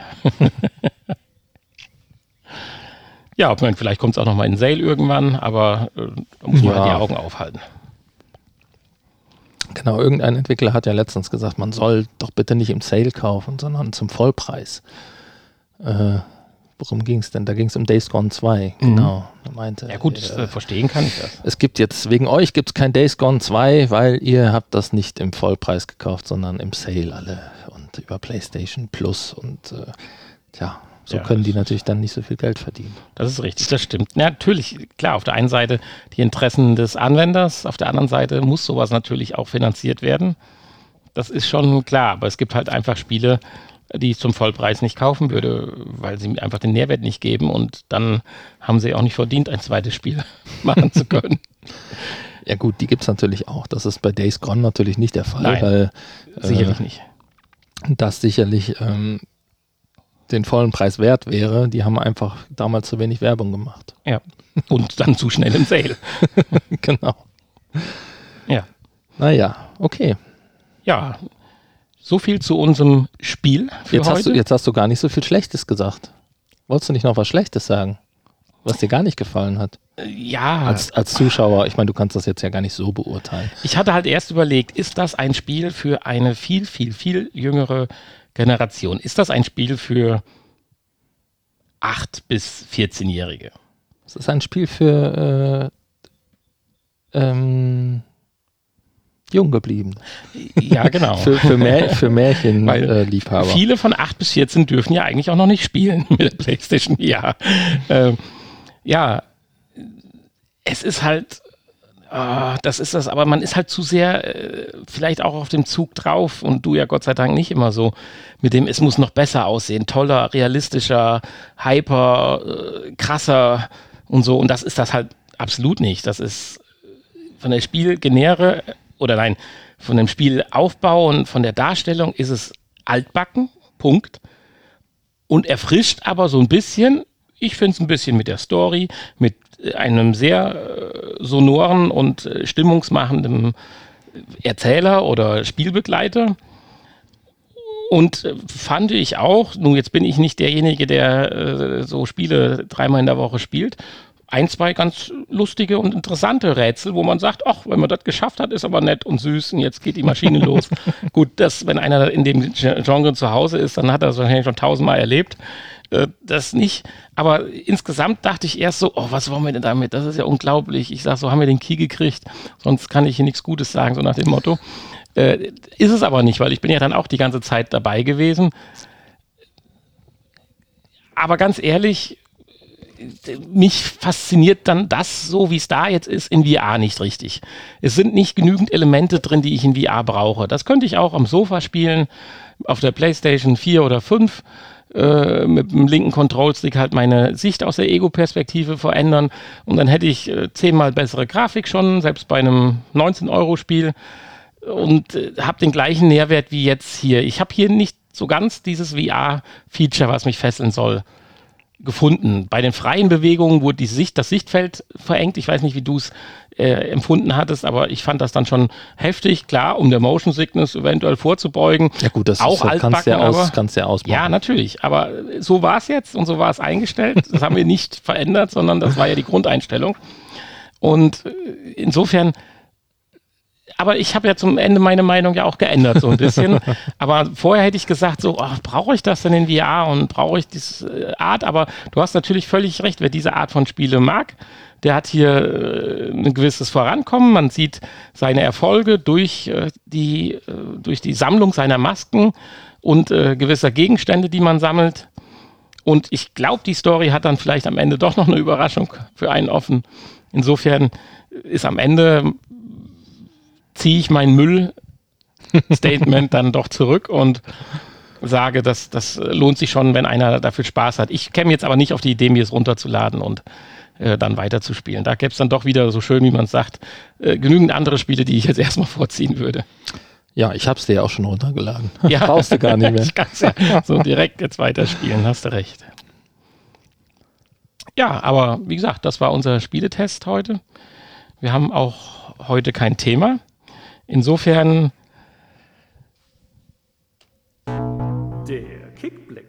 Ja, ich meine, vielleicht kommt es auch noch mal in Sale irgendwann, aber äh, da muss man Ja. halt die Augen aufhalten. Genau, irgendein Entwickler hat ja letztens gesagt, man soll doch bitte nicht im Sale kaufen, sondern zum Vollpreis. Äh, worum ging es denn? Da ging es um Days Gone zwei, Mhm. genau. Er meinte, Ja gut, äh, äh, verstehen kann ich das. es gibt jetzt, wegen euch gibt es kein Days Gone zwei, weil ihr habt das nicht im Vollpreis gekauft, sondern im Sale alle und über PlayStation Plus und äh, tja, so Ja, können die das- natürlich dann nicht so viel Geld verdienen. Das ist richtig, das stimmt. Ja, natürlich, klar, auf der einen Seite die Interessen des Anwenders, auf der anderen Seite muss sowas natürlich auch finanziert werden. Das ist schon klar, aber es gibt halt einfach Spiele, die ich zum Vollpreis nicht kaufen würde, weil sie mir einfach den Nährwert nicht geben und dann haben sie auch nicht verdient, ein zweites Spiel machen zu können. Ja gut, die gibt es natürlich auch. Das ist bei Days Gone natürlich nicht der Fall, Nein, weil Sicherlich nicht. das sicherlich ähm, den vollen Preis wert wäre. Die haben einfach damals zu wenig Werbung gemacht. Ja. Und dann zu schnell im Sale. Genau. Ja. Naja, okay. Ja. So viel zu unserem Spiel für Jetzt heute. hast, du, jetzt hast du gar nicht so viel Schlechtes gesagt. Wolltest du nicht noch was Schlechtes sagen? Was dir gar nicht gefallen hat? ja, Als, als Zuschauer, ich meine, du kannst das jetzt ja gar nicht so beurteilen. ich hatte halt erst überlegt, ist das ein Spiel für eine viel, viel, viel jüngere Generation? Ist das ein Spiel für acht- bis vierzehnjährige? Es ist ein Spiel für äh, ähm, jung geblieben. Ja, genau. Für, für, Mä für Weil Märchenliebhaber. Viele von acht bis vierzehn dürfen ja eigentlich auch noch nicht spielen mit der PlayStation. Ja, ähm, ja, es ist halt, äh, das ist das, aber man ist halt zu sehr äh, vielleicht auch auf dem Zug drauf und du ja Gott sei Dank nicht immer so mit dem, es muss noch besser aussehen, toller, realistischer, hyper, äh, krasser und so und das ist das halt absolut nicht. Das ist von der Spielgenere oder nein, von dem Spielaufbau und von der Darstellung ist es altbacken, Punkt. Und erfrischt aber so ein bisschen, ich finde es ein bisschen mit der Story, mit einem sehr äh, sonoren und äh, stimmungsmachenden Erzähler oder Spielbegleiter. Und äh, fand ich auch, nun jetzt bin ich nicht derjenige, der äh, so Spiele dreimal in der Woche spielt, ein, zwei ganz lustige und interessante Rätsel, wo man sagt, ach, wenn man das geschafft hat, ist aber nett und süß und jetzt geht die Maschine los. Gut, das, wenn einer in dem Genre zu Hause ist, dann hat er das wahrscheinlich schon tausendmal erlebt. Äh, das nicht. Aber insgesamt dachte ich erst so, oh, was wollen wir denn damit? Das ist ja unglaublich. Ich sage, so haben wir den Key gekriegt, sonst kann ich hier nichts Gutes sagen, so nach dem Motto. Äh, ist es aber nicht, weil ich bin ja dann auch die ganze Zeit dabei gewesen. Aber ganz ehrlich, mich fasziniert dann das, so wie es da jetzt ist, in V R nicht richtig. Es sind nicht genügend Elemente drin, die ich in V R brauche. Das könnte ich auch am Sofa spielen, auf der PlayStation vier oder fünf, äh, mit dem linken Control-Stick halt meine Sicht aus der Ego-Perspektive verändern und dann hätte ich äh, zehnmal bessere Grafik schon, selbst bei einem neunzehn-Euro-Spiel und äh, habe den gleichen Nährwert wie jetzt hier. Ich habe hier nicht so ganz dieses V R-Feature, was mich fesseln soll, gefunden. Bei den freien Bewegungen wurde die Sicht, das Sichtfeld verengt. Ich weiß nicht, wie du es äh, empfunden hattest, aber ich fand das dann schon heftig. Klar, um der Motion Sickness eventuell vorzubeugen. Ja gut, das auch ist, kannst du ja, aus, kannst ja ausmachen. Ja, natürlich. Aber so war es jetzt und so war es eingestellt. Das haben wir nicht verändert, sondern das war ja die Grundeinstellung. Und insofern, aber ich habe ja zum Ende meine Meinung ja auch geändert, so ein bisschen. Aber vorher hätte ich gesagt, so, oh, brauche ich das denn in V R und brauche ich diese Art? Aber du hast natürlich völlig recht, wer diese Art von Spiele mag, der hat hier äh, ein gewisses Vorankommen. Man sieht seine Erfolge durch, äh, die, äh, durch die Sammlung seiner Masken und äh, gewisser Gegenstände, die man sammelt. Und ich glaube, die Story hat dann vielleicht am Ende doch noch eine Überraschung für einen offen. Insofern ist am Ende ziehe ich mein Müll-Statement dann doch zurück und sage, dass das lohnt sich schon, wenn einer dafür Spaß hat. Ich käme jetzt aber nicht auf die Idee, mir es runterzuladen und äh, dann weiterzuspielen. Da gäbe es dann doch wieder, so schön wie man es sagt, äh, genügend andere Spiele, die ich jetzt erstmal vorziehen würde. Ja, ich habe es dir ja auch schon runtergeladen. Ja. Brauchst du gar nicht mehr. Ich kann es ja so direkt jetzt weiterspielen, hast du recht. Ja, aber wie gesagt, das war unser Spieletest heute. Wir haben auch heute kein Thema. Insofern der Kickblick.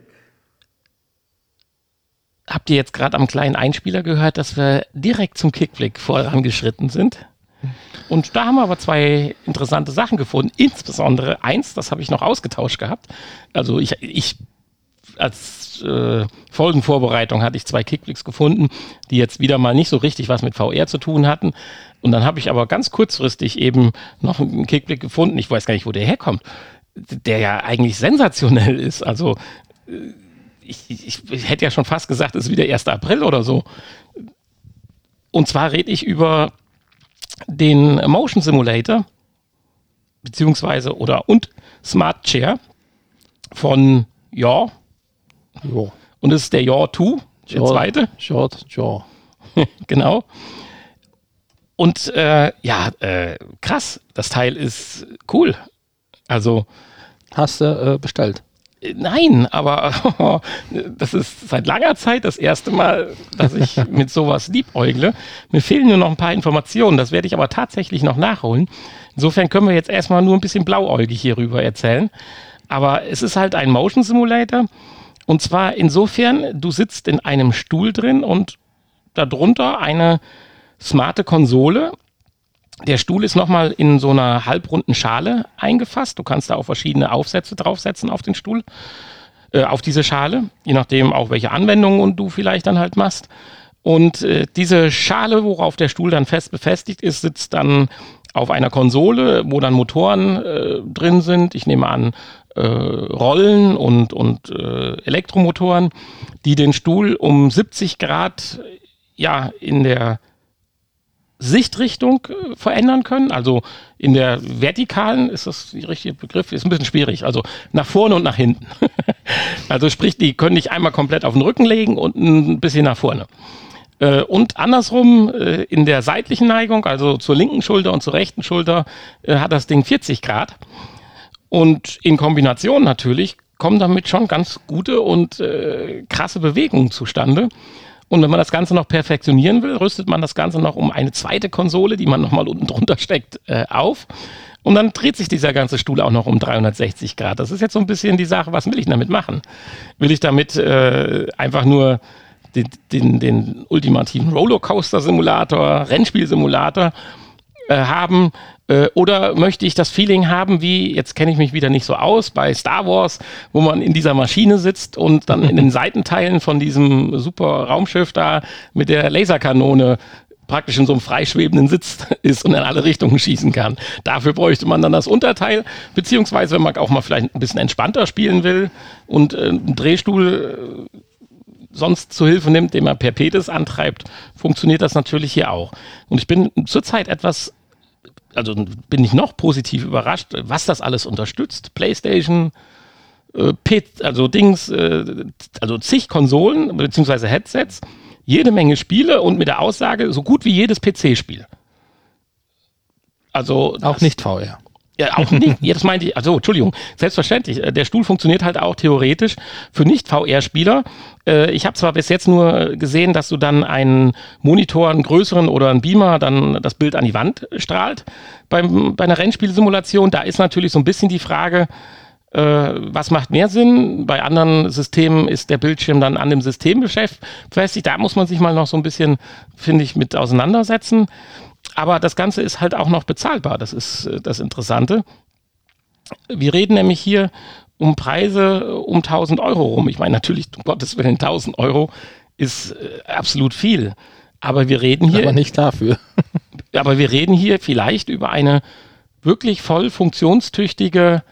Habt ihr jetzt gerade am kleinen Einspieler gehört, dass wir direkt zum Kickblick vorangeschritten sind? Und da haben wir aber zwei interessante Sachen gefunden. Insbesondere eins, das habe ich noch ausgetauscht gehabt. Also ich, ich als äh, Folgenvorbereitung hatte ich zwei Kickblicks gefunden, die jetzt wieder mal nicht so richtig was mit V R zu tun hatten. Und dann habe ich aber ganz kurzfristig eben noch einen Kickblick gefunden. Ich weiß gar nicht, wo der herkommt. Der ja eigentlich sensationell ist. Also ich, ich, ich hätte ja schon fast gesagt, es ist wieder erster April oder so. Und zwar rede ich über den Motion Simulator beziehungsweise oder und Smart Chair von Yaw. Jo. Und es ist der Yaw zwei, der Jaw, zweite. Short Jaw. Genau. Und äh, ja, äh, krass, das Teil ist cool. Also Hast du äh, bestellt? äh, nein, aber das ist seit langer Zeit das erste Mal, dass ich mit sowas liebäugle. Mir fehlen nur noch ein paar Informationen, das werde ich aber tatsächlich noch nachholen. Insofern können wir jetzt erstmal nur ein bisschen blauäugig hierüber erzählen. Aber es ist halt ein Motion Simulator. Und zwar insofern, du sitzt in einem Stuhl drin und darunter eine smarte Konsole. Der Stuhl ist nochmal in so einer halbrunden Schale eingefasst. Du kannst da auch verschiedene Aufsätze draufsetzen auf den Stuhl, äh, auf diese Schale, je nachdem auch welche Anwendungen du vielleicht dann halt machst. Und äh, diese Schale, worauf der Stuhl dann fest befestigt ist, sitzt dann auf einer Konsole, wo dann Motoren äh, drin sind. Ich nehme an, äh, Rollen und, und äh, Elektromotoren, die den Stuhl um siebzig Grad ja in der Sichtrichtung äh, verändern können. Also in der vertikalen ist das der richtige Begriff, ist ein bisschen schwierig. Also nach vorne und nach hinten. Also sprich, die können dich einmal komplett auf den Rücken legen und ein bisschen nach vorne. Äh, und andersrum äh, in der seitlichen Neigung, also zur linken Schulter und zur rechten Schulter, äh, hat das Ding vierzig Grad. Und in Kombination natürlich kommen damit schon ganz gute und äh, krasse Bewegungen zustande. Und wenn man das Ganze noch perfektionieren will, rüstet man das Ganze noch um eine zweite Konsole, die man nochmal unten drunter steckt, äh, auf. Und dann dreht sich dieser ganze Stuhl auch noch um dreihundertsechzig Grad. Das ist jetzt so ein bisschen die Sache, was will ich damit machen? Will ich damit äh, einfach nur den, den, den ultimativen Rollercoaster-Simulator, Rennspiel-Simulator äh, haben? Äh, oder möchte ich das Feeling haben, wie, jetzt kenne ich mich wieder nicht so aus, bei Star Wars, wo man in dieser Maschine sitzt und dann in den Seitenteilen von diesem super Raumschiff da mit der Laserkanone praktisch in so einem freischwebenden Sitz ist und in alle Richtungen schießen kann. Dafür bräuchte man dann das Unterteil, beziehungsweise wenn man auch mal vielleicht ein bisschen entspannter spielen will und äh, einen Drehstuhl äh, sonst zu Hilfe nimmt, den man per Pedis antreibt, funktioniert das natürlich hier auch. Und ich bin zurzeit etwas, also bin ich noch positiv überrascht, was das alles unterstützt. PlayStation, äh, P C, also Dings, äh, also zig Konsolen beziehungsweise Headsets, jede Menge Spiele und mit der Aussage, so gut wie jedes P C-Spiel. Also auch nicht V R. Ja, auch nicht. Ja, das meinte ich. Also, Entschuldigung. Selbstverständlich. Der Stuhl funktioniert halt auch theoretisch für Nicht-V R-Spieler. Äh, ich habe zwar bis jetzt nur gesehen, dass du dann einen Monitor, einen größeren oder einen Beamer, dann das Bild an die Wand strahlt beim, bei einer Rennspielsimulation. Da ist natürlich so ein bisschen die Frage, äh, was macht mehr Sinn? Bei anderen Systemen ist der Bildschirm dann an dem System befestigt. Da muss man sich mal noch so ein bisschen, finde ich, mit auseinandersetzen. Aber das Ganze ist halt auch noch bezahlbar. Das ist äh, das Interessante. Wir reden nämlich hier um Preise um tausend Euro rum. Ich meine, natürlich, um Gottes Willen, tausend Euro ist äh, absolut viel. Aber wir reden hier... Aber nicht dafür. Aber wir reden hier vielleicht über eine wirklich voll funktionstüchtige...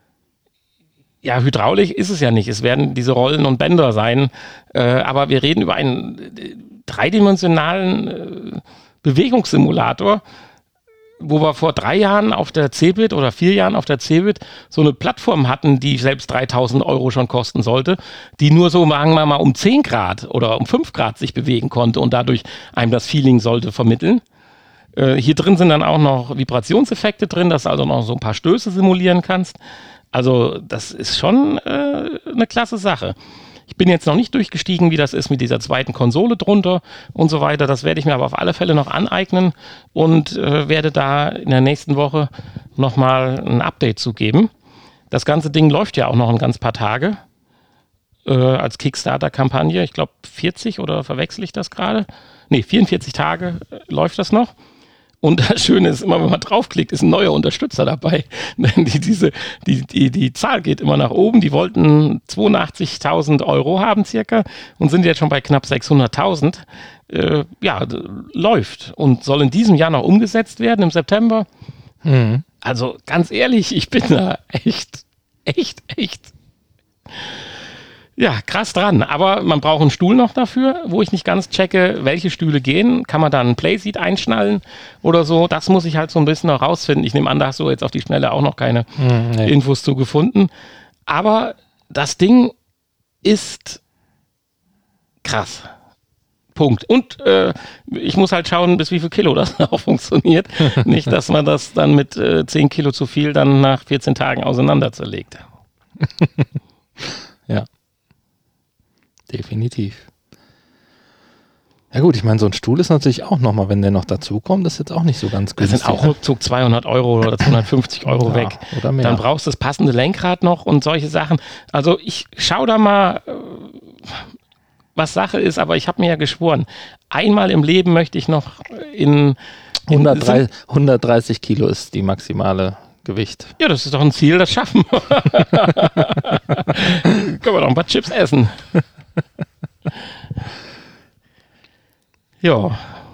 Ja, Hydraulik ist es ja nicht. Es werden diese Rollen und Bänder sein. Äh, aber wir reden über einen äh, dreidimensionalen... Äh, Bewegungssimulator, wo wir vor drei Jahren auf der Cebit oder vier Jahren auf der Cebit so eine Plattform hatten, die selbst dreitausend Euro schon kosten sollte, die nur so, sagen wir mal, um zehn Grad oder um fünf Grad sich bewegen konnte und dadurch einem das Feeling sollte vermitteln. Äh, hier drin sind dann auch noch Vibrationseffekte drin, dass du also noch so ein paar Stöße simulieren kannst. Also das ist schon äh, eine klasse Sache. Ich bin jetzt noch nicht durchgestiegen, wie das ist mit dieser zweiten Konsole drunter und so weiter. Das werde ich mir aber auf alle Fälle noch aneignen und äh, werde da in der nächsten Woche nochmal ein Update zu geben. Das ganze Ding läuft ja auch noch ein ganz paar Tage äh, als Kickstarter-Kampagne. Ich glaube vierzig oder verwechsel ich das gerade? Nee, vierundvierzig Tage äh, läuft das noch. Und das Schöne ist immer, wenn man draufklickt, ist ein neuer Unterstützer dabei. Die, diese, die, die, die Zahl geht immer nach oben. Die wollten zweiundachtzigtausend Euro haben circa und sind jetzt schon bei knapp sechshunderttausend. Äh, ja, läuft und soll in diesem Jahr noch umgesetzt werden im September. Mhm. Also ganz ehrlich, ich bin da echt, echt, echt... Ja, krass dran. Aber man braucht einen Stuhl noch dafür, wo ich nicht ganz checke, welche Stühle gehen. Kann man da einen Playseat einschnallen oder so? Das muss ich halt so ein bisschen noch rausfinden. Ich nehme an, da hast du jetzt auf die Schnelle auch noch keine hm, nee. Infos zu gefunden. Aber das Ding ist krass. Punkt. Und äh, ich muss halt schauen, bis wie viel Kilo das auch funktioniert. Nicht, dass man das dann mit äh, zehn Kilo zu viel dann nach vierzehn Tagen auseinander zerlegt. Ja. Definitiv. Ja gut, ich meine, so ein Stuhl ist natürlich auch nochmal, wenn der noch dazukommt, das ist jetzt auch nicht so ganz günstig. Das sind auch ruckzuck zweihundert Euro oder zweihundertfünfzig Euro ja, weg. Oder mehr. Dann brauchst du das passende Lenkrad noch und solche Sachen. Also ich schau da mal, was Sache ist, aber ich habe mir ja geschworen, einmal im Leben möchte ich noch in... in hundertdreißig, hundertdreißig Kilo ist die maximale Gewicht. Ja, das ist doch ein Ziel, das schaffen wir. Können wir doch ein paar Chips essen. Ja.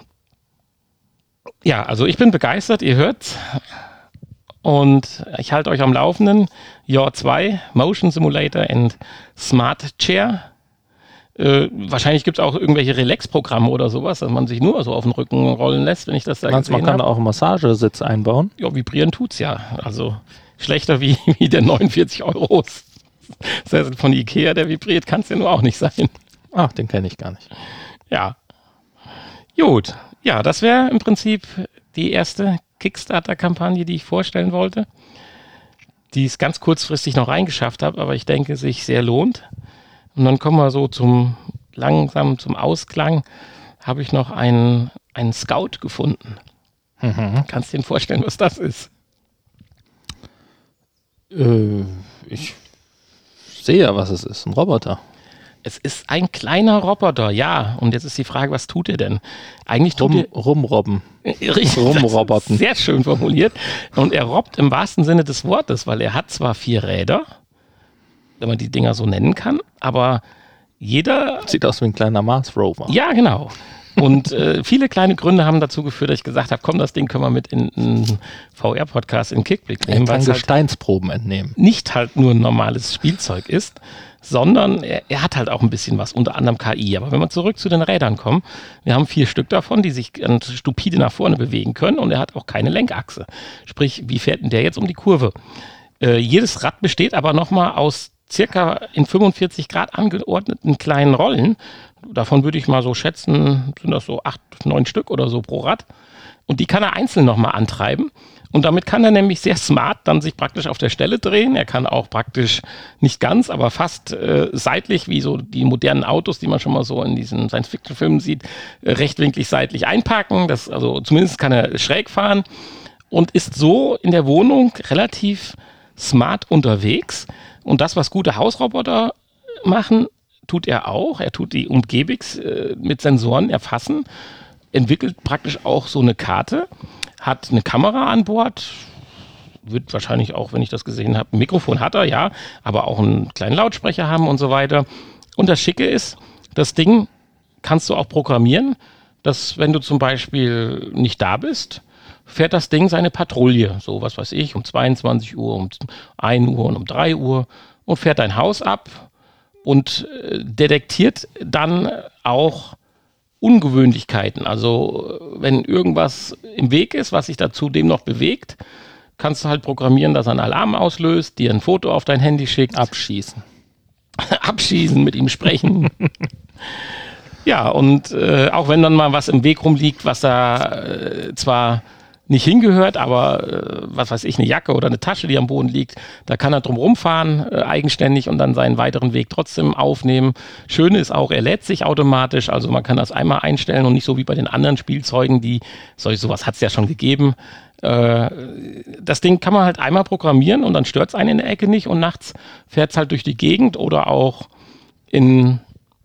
Ja, also ich bin begeistert, ihr hört's. Und ich halte euch am Laufenden. Yaw zwei, Motion Simulator and Smart Chair. Äh, wahrscheinlich gibt es auch irgendwelche Relax-Programme oder sowas, dass man sich nur so auf den Rücken rollen lässt, wenn ich das da Meinst, gesehen man kann habe. da auch einen Massagesitz einbauen? Ja, vibrieren tut's ja. Also schlechter wie, wie der neunundvierzig Euro Sessel von Ikea, der vibriert, kann es ja nur auch nicht sein. Ach, den kenne ich gar nicht. Ja. Gut. Ja, das wäre im Prinzip die erste Kickstarter-Kampagne, die ich vorstellen wollte, die es ganz kurzfristig noch reingeschafft habe, aber ich denke, sich sehr lohnt. Und dann kommen wir so zum langsam zum Ausklang, habe ich noch einen, einen Scout gefunden. Mhm. Kannst du dir vorstellen, was das ist? Äh, ich sehe ja, was es ist. Ein Roboter. Es ist ein kleiner Roboter, ja. Und jetzt ist die Frage, was tut er denn? Eigentlich tut Rum, er... rumrobben. Richtig, Rumroboten. sehr schön formuliert. Und er robbt im wahrsten Sinne des Wortes, weil er hat zwar vier Räder, wenn man die Dinger so nennen kann, aber jeder... Sieht aus wie ein kleiner Mars-Rover. Ja, genau. Und äh, viele kleine Gründe haben dazu geführt, dass ich gesagt habe, komm, das Ding können wir mit in einen V R-Podcast in Kickblick Er nehmen, kann weil es halt Gesteinsproben entnehmen. nicht halt nur ein normales Spielzeug ist, sondern er, er hat halt auch ein bisschen was, unter anderem K I. Aber wenn wir zurück zu den Rädern kommen, wir haben vier Stück davon, die sich ganz stupide nach vorne bewegen können und er hat auch keine Lenkachse. Sprich, wie fährt denn der jetzt um die Kurve? Äh, jedes Rad besteht aber nochmal aus circa in fünfundvierzig Grad angeordneten kleinen Rollen. Davon würde ich mal so schätzen, sind das so acht, neun Stück oder so pro Rad. Und die kann er einzeln nochmal antreiben. Und damit kann er nämlich sehr smart dann sich praktisch auf der Stelle drehen. Er kann auch praktisch nicht ganz, aber fast äh, seitlich, wie so die modernen Autos, die man schon mal so in diesen Science-Fiction-Filmen sieht, äh, rechtwinklig seitlich einparken. Das, also zumindest kann er schräg fahren und ist so in der Wohnung relativ smart unterwegs. Und das, was gute Hausroboter machen, tut er auch. Er tut die Umgebung äh, mit Sensoren erfassen, entwickelt praktisch auch so eine Karte, hat eine Kamera an Bord, wird wahrscheinlich auch, wenn ich das gesehen habe, ein Mikrofon hat er, ja, aber auch einen kleinen Lautsprecher haben und so weiter. Und das Schicke ist, das Ding kannst du auch programmieren, dass wenn du zum Beispiel nicht da bist, fährt das Ding seine Patrouille, so was weiß ich, um zweiundzwanzig Uhr, um ein Uhr und um drei Uhr und fährt dein Haus ab und äh, detektiert dann auch Ungewöhnlichkeiten. Also wenn irgendwas im Weg ist, was sich dazu dem noch bewegt, kannst du halt programmieren, dass er einen Alarm auslöst, dir ein Foto auf dein Handy schickt. Abschießen. Abschießen, mit ihm sprechen. Ja, und äh, auch wenn dann mal was im Weg rumliegt, was da äh, zwar nicht hingehört, aber äh, was weiß ich, eine Jacke oder eine Tasche, die am Boden liegt, da kann er drum rumfahren, äh, eigenständig und dann seinen weiteren Weg trotzdem aufnehmen. Schöne ist auch, er lädt sich automatisch, also man kann das einmal einstellen und nicht so wie bei den anderen Spielzeugen, die, solch sowas hat es ja schon gegeben. Äh, das Ding kann man halt einmal programmieren und dann stört es einen in der Ecke nicht und nachts fährt es halt durch die Gegend oder auch in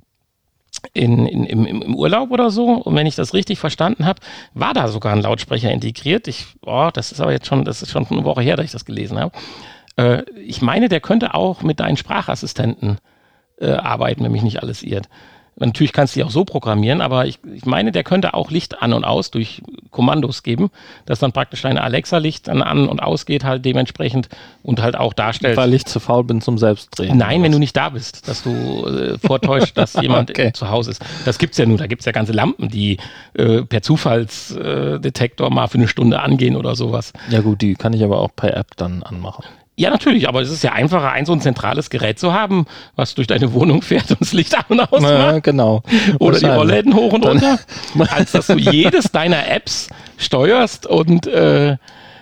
In, in, im, im Urlaub oder so. Und wenn ich das richtig verstanden habe, war da sogar ein Lautsprecher integriert. Ich, oh, das ist aber jetzt schon, das ist schon eine Woche her, dass ich das gelesen habe. Äh, ich meine, der könnte auch mit deinen Sprachassistenten äh, arbeiten, wenn mich nicht alles irrt. Natürlich kannst du die auch so programmieren, aber ich, ich meine, der könnte auch Licht an und aus durch Kommandos geben, dass dann praktisch deine Alexa-Licht dann an und ausgeht halt dementsprechend und halt auch darstellt. Weil ich zu faul bin zum Selbstdrehen. Nein, wenn du nicht da bist, dass du äh, vortäuscht, dass jemand Okay. zu Hause ist. Das gibt's ja nur, da gibt's ja ganze Lampen, die äh, per Zufallsdetektor äh, mal für eine Stunde angehen oder sowas. Ja gut, die kann ich aber auch per App dann anmachen. Ja, natürlich, aber es ist ja einfacher, ein so ein zentrales Gerät zu haben, was durch deine Wohnung fährt und das Licht an und aus Ja, macht. genau. Oder die Wahrscheinlich. Rollläden hoch und Dann- runter, als dass du jedes deiner Apps steuerst und äh, äh,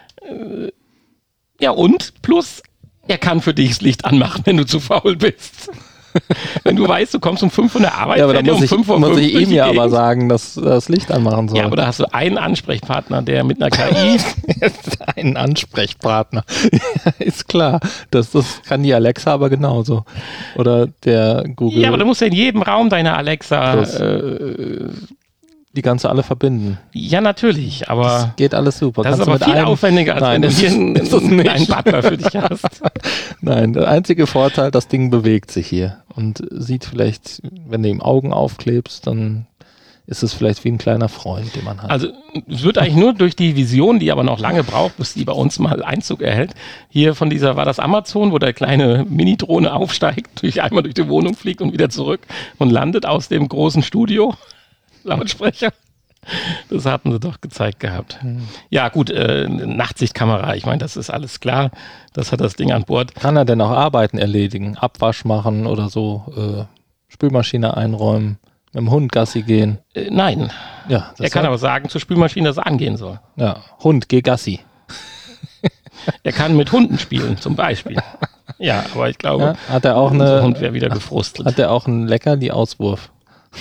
ja und plus, er kann für dich das Licht anmachen, wenn du zu faul bist. Wenn du weißt, du kommst um fünf Uhr von der Arbeit, Ja, aber da fährt er muss um ich, fünf Uhr muss fünf ich durch ihm die ja aber Gegend. sagen, dass er das Licht anmachen soll. Ja, aber da hast du einen Ansprechpartner, der mit einer K I Einen Ansprechpartner. Ist klar. Das, das kann die Alexa aber genauso. Oder der Google. Ja, aber du musst ja in jedem Raum deine Alexa. Das- Äh, die kannst du alle verbinden. ja, natürlich, aber Geht alles super. das ist Kannst du aber mit viel einem- aufwendiger, als Nein, wenn du das hier ist- einen, ist das einen nicht. kleinen Butler für dich hast. Nein, der einzige Vorteil, das Ding bewegt sich hier und sieht vielleicht, wenn du ihm Augen aufklebst, dann ist es vielleicht wie ein kleiner Freund, den man hat. Also es wird eigentlich nur durch die Vision, die aber noch lange braucht, bis die bei uns mal Einzug erhält. Hier von dieser, war das Amazon, wo der kleine Mini-Drohne aufsteigt, durch einmal durch die Wohnung fliegt und wieder zurück und landet aus dem großen Studio. Lautsprecher. Das hatten sie doch gezeigt gehabt. Hm. Ja gut, äh, Nachtsichtkamera, ich meine, das ist alles klar. Das hat das Ding an Bord. Kann er denn auch Arbeiten erledigen? Abwasch machen oder so, äh, Spülmaschine einräumen? Mit dem Hund Gassi gehen? Äh, nein. Ja, er kann aber sagen zur Spülmaschine, dass er angehen soll. Ja, Hund, geh Gassi. Er kann mit Hunden spielen, zum Beispiel. Ja, aber ich glaube, ja, hat er auch unser eine, Hund wäre wieder gefrustet. Hat er auch einen Leckerli-Auswurf?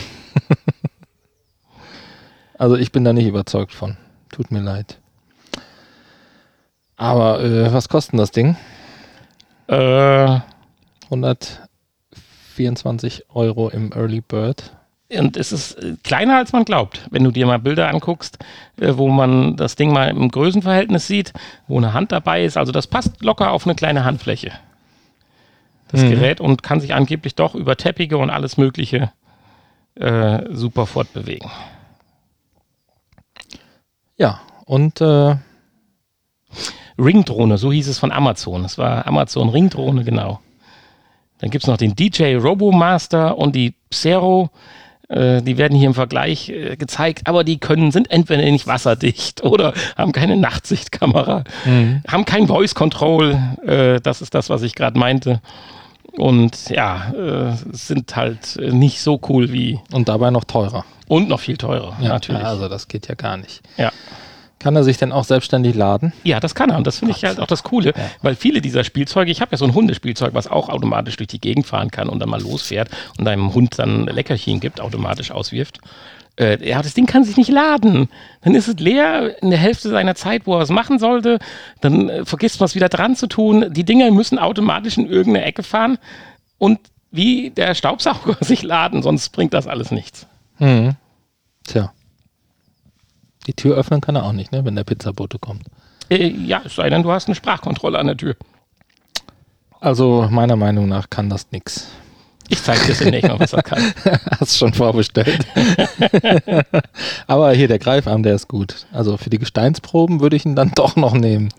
Also ich bin da nicht überzeugt von. Tut mir leid. Aber äh, was kostet denn das Ding? Äh, hundertvierundzwanzig Euro im Early Bird. Und es ist kleiner, als man glaubt. Wenn du dir mal Bilder anguckst, äh, wo man das Ding mal im Größenverhältnis sieht, wo eine Hand dabei ist. Also das passt locker auf eine kleine Handfläche. Das mhm. Gerät und kann sich angeblich doch über Teppiche und alles Mögliche äh, super fortbewegen. Ja, und äh Ringdrohne, so hieß es von Amazon. Es war Amazon Ringdrohne, genau. Dann gibt es noch den D J Robomaster und die Xero. Äh, die werden hier im Vergleich äh, gezeigt, aber die können, sind entweder nicht wasserdicht oder haben keine Nachtsichtkamera, mhm. haben kein Voice Control. Äh, das ist das, was ich gerade meinte. Und ja, äh, sind halt nicht so cool wie... Und dabei noch teurer. Und noch viel teurer, ja, natürlich. Also das geht ja gar nicht. Ja. Kann er sich denn auch selbstständig laden? Ja, das kann er. Und das finde ich halt auch das Coole, ja. Weil viele dieser Spielzeuge, ich habe ja so ein Hundespielzeug, was auch automatisch durch die Gegend fahren kann und dann mal losfährt und deinem Hund dann Leckerchen gibt, automatisch auswirft. Äh, ja, das Ding kann sich nicht laden. Dann ist es leer in der Hälfte seiner Zeit, wo er es machen sollte. Dann äh, vergisst man es wieder dran zu tun. Die Dinger müssen automatisch in irgendeine Ecke fahren und wie der Staubsauger sich laden, sonst bringt das alles nichts. Hm. Tja. Die Tür öffnen kann er auch nicht, ne, wenn der Pizzabote kommt. Äh, ja, es sei denn, du hast eine Sprachkontrolle an der Tür. Also meiner Meinung nach kann das nix. Ich zeige dir demnächst mal, was er kann. Hast schon vorbestellt. Aber hier der Greifarm, der ist gut. Also für die Gesteinsproben würde ich ihn dann doch noch nehmen.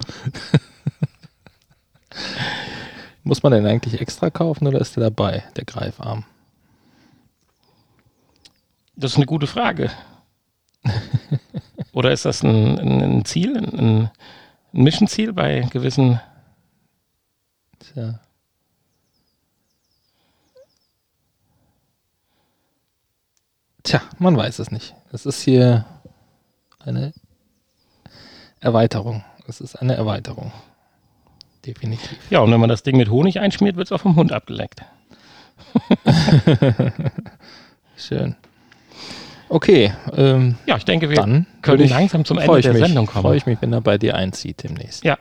Muss man den eigentlich extra kaufen oder ist der dabei, der Greifarm? Das ist eine gute Frage. Oder ist das ein, ein, ein Ziel, ein, ein Mission-Ziel bei gewissen... Tja. Tja, man weiß es nicht. Es ist hier eine Erweiterung. Es ist eine Erweiterung. Definitiv. Ja, und wenn man das Ding mit Honig einschmiert, wird es auch vom Hund abgeleckt. Schön. Okay. Ähm, ja, ich denke, wir dann können ich, langsam zum Ende der mich, Sendung kommen. Freue ich mich, wenn er bei dir einzieht demnächst. Ja.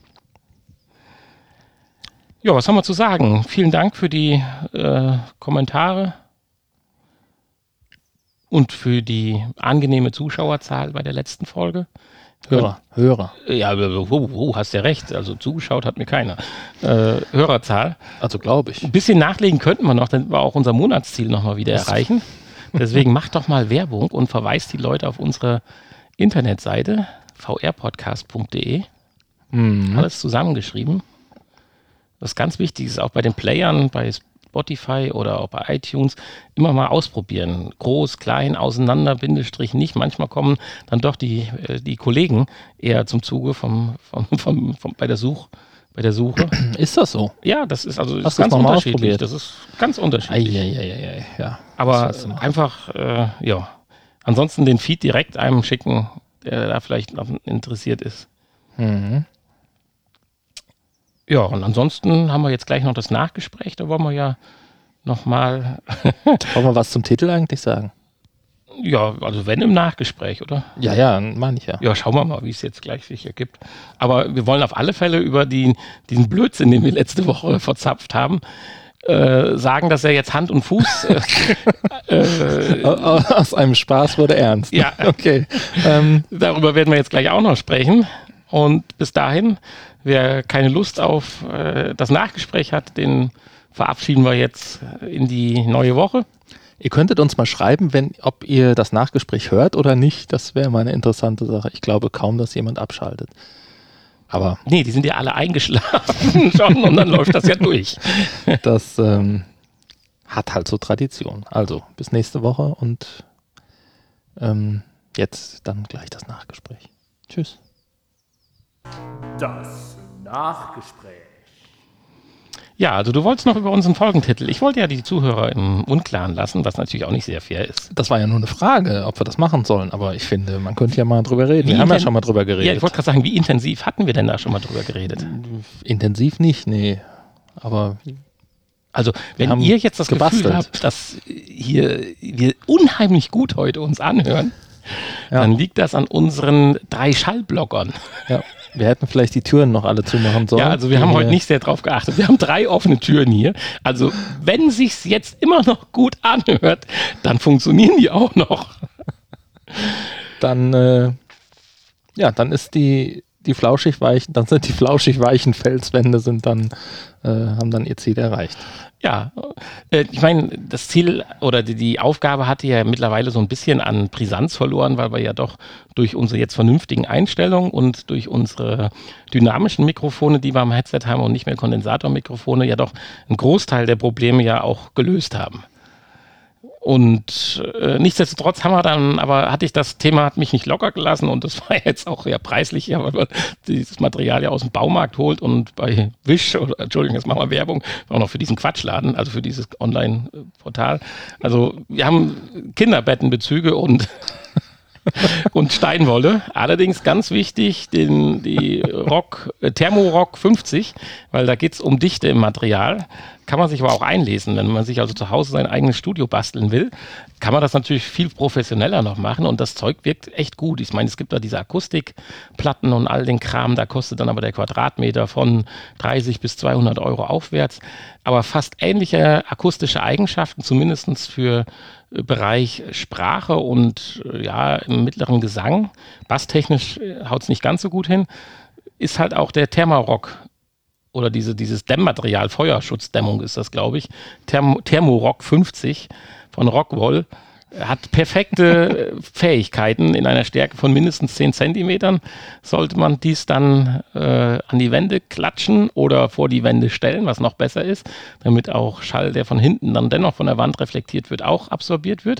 Ja, was haben wir zu sagen? Vielen Dank für die äh, Kommentare und für die angenehme Zuschauerzahl bei der letzten Folge. Hörer, Hörer. Ja, wo, wo, hast ja recht. Also zugeschaut hat mir keiner. Äh, Hörerzahl. Also glaube ich. Ein bisschen nachlegen könnten wir noch, dann wir auch unser Monatsziel nochmal wieder das erreichen. Deswegen macht doch mal Werbung und verweist die Leute auf unsere Internetseite v r podcast punkt d e. Mhm. Alles zusammengeschrieben. Was ganz wichtig ist, auch bei den Playern, bei Spotify oder auch bei iTunes, immer mal ausprobieren. Groß, klein, auseinander, Bindestrich nicht. Manchmal kommen dann doch die, die Kollegen eher zum Zuge vom, vom, vom, vom, bei, der Such, bei der Suche. Ist das so? Ja, das ist also das Hast ist ganz das unterschiedlich. Das ist ganz unterschiedlich. Ei, ei, ei, ei, ja. Aber einfach, äh, ja. Ansonsten den Feed direkt einem schicken, der da vielleicht noch interessiert ist. Mhm. Ja, und ansonsten haben wir jetzt gleich noch das Nachgespräch. Da wollen wir ja nochmal... Wollen wir was zum Titel eigentlich sagen? Ja, also wenn im Nachgespräch, oder? Ja, ja, meine ich ja. Ja, schauen wir mal, wie es jetzt gleich sich ergibt. Aber wir wollen auf alle Fälle über die, diesen Blödsinn, den wir letzte Woche verzapft haben, äh, sagen, dass er jetzt Hand und Fuß... äh, äh, Aus einem Spaß wurde ernst. Ja, okay. Ähm, darüber werden wir jetzt gleich auch noch sprechen. Und bis dahin, wer keine Lust auf äh, das Nachgespräch hat, den verabschieden wir jetzt in die neue Woche. Ihr könntet uns mal schreiben, wenn, ob ihr das Nachgespräch hört oder nicht. Das wäre mal eine interessante Sache. Ich glaube kaum, dass jemand abschaltet. Aber nee, die sind ja alle eingeschlafen schon und dann läuft das ja durch. Das ähm, hat halt so Tradition. Also bis nächste Woche und ähm, jetzt dann gleich das Nachgespräch. Tschüss. Das Nachgespräch. Ja, also du wolltest noch über unseren Folgentitel. Ich wollte ja die Zuhörer im Unklaren lassen, was natürlich auch nicht sehr fair ist. Das war ja nur eine Frage, ob wir das machen sollen. Aber ich finde, man könnte ja mal drüber reden. Wie wir haben ja inten- schon mal drüber geredet. Ja, ich wollte gerade sagen, wie intensiv hatten wir denn da schon mal drüber geredet? Intensiv nicht, nee. Aber Also, wenn haben ihr jetzt das gebastelt. Gefühl habt, dass hier wir unheimlich gut heute uns anhören, Ja. dann liegt das an unseren drei Schallblockern. ja, wir hätten vielleicht die Türen noch alle zumachen sollen. Ja, also wir haben heute nicht sehr drauf geachtet. Wir haben drei offene Türen hier. Also, wenn sich's jetzt immer noch gut anhört, dann funktionieren die auch noch. Dann, äh, ja, dann ist die, die flauschig weichen, dann sind die flauschig weichen Felswände sind dann, äh, haben dann ihr Ziel erreicht. Ja, äh, ich meine, das Ziel oder die, die Aufgabe hatte ja mittlerweile so ein bisschen an Brisanz verloren, weil wir ja doch durch unsere jetzt vernünftigen Einstellungen und durch unsere dynamischen Mikrofone, die wir am Headset haben und nicht mehr Kondensatormikrofone, ja doch einen Großteil der Probleme ja auch gelöst haben. Und äh, nichtsdestotrotz haben wir dann, aber hatte ich das Thema, hat mich nicht locker gelassen und das war jetzt auch ja preislich, ja, weil man dieses Material ja aus dem Baumarkt holt und bei Wish, oder Entschuldigung, jetzt machen wir Werbung, auch noch für diesen Quatschladen, also für dieses Online-Portal. Also wir haben Kinderbettenbezüge und und Steinwolle. Allerdings ganz wichtig, den, die Rock, äh, Thermorock fünfzig, weil da geht es um Dichte im Material. Kann man sich aber auch einlesen. Wenn man sich also zu Hause sein eigenes Studio basteln will, kann man das natürlich viel professioneller noch machen und das Zeug wirkt echt gut. Ich meine, es gibt da diese Akustikplatten und all den Kram, da kostet dann aber der Quadratmeter von dreißig bis zweihundert Euro aufwärts. Aber fast ähnliche akustische Eigenschaften, zumindest für Bereich Sprache und ja, im mittleren Gesang, basstechnisch haut es nicht ganz so gut hin, ist halt auch der Thermarock oder diese, dieses Dämmmaterial, Feuerschutzdämmung ist das, glaube ich, Therm- Thermorock fünfzig von Rockwool, hat perfekte Fähigkeiten in einer Stärke von mindestens zehn Zentimetern. Sollte man dies dann äh, an die Wände klatschen oder vor die Wände stellen, was noch besser ist, damit auch Schall, der von hinten dann dennoch von der Wand reflektiert wird, auch absorbiert wird.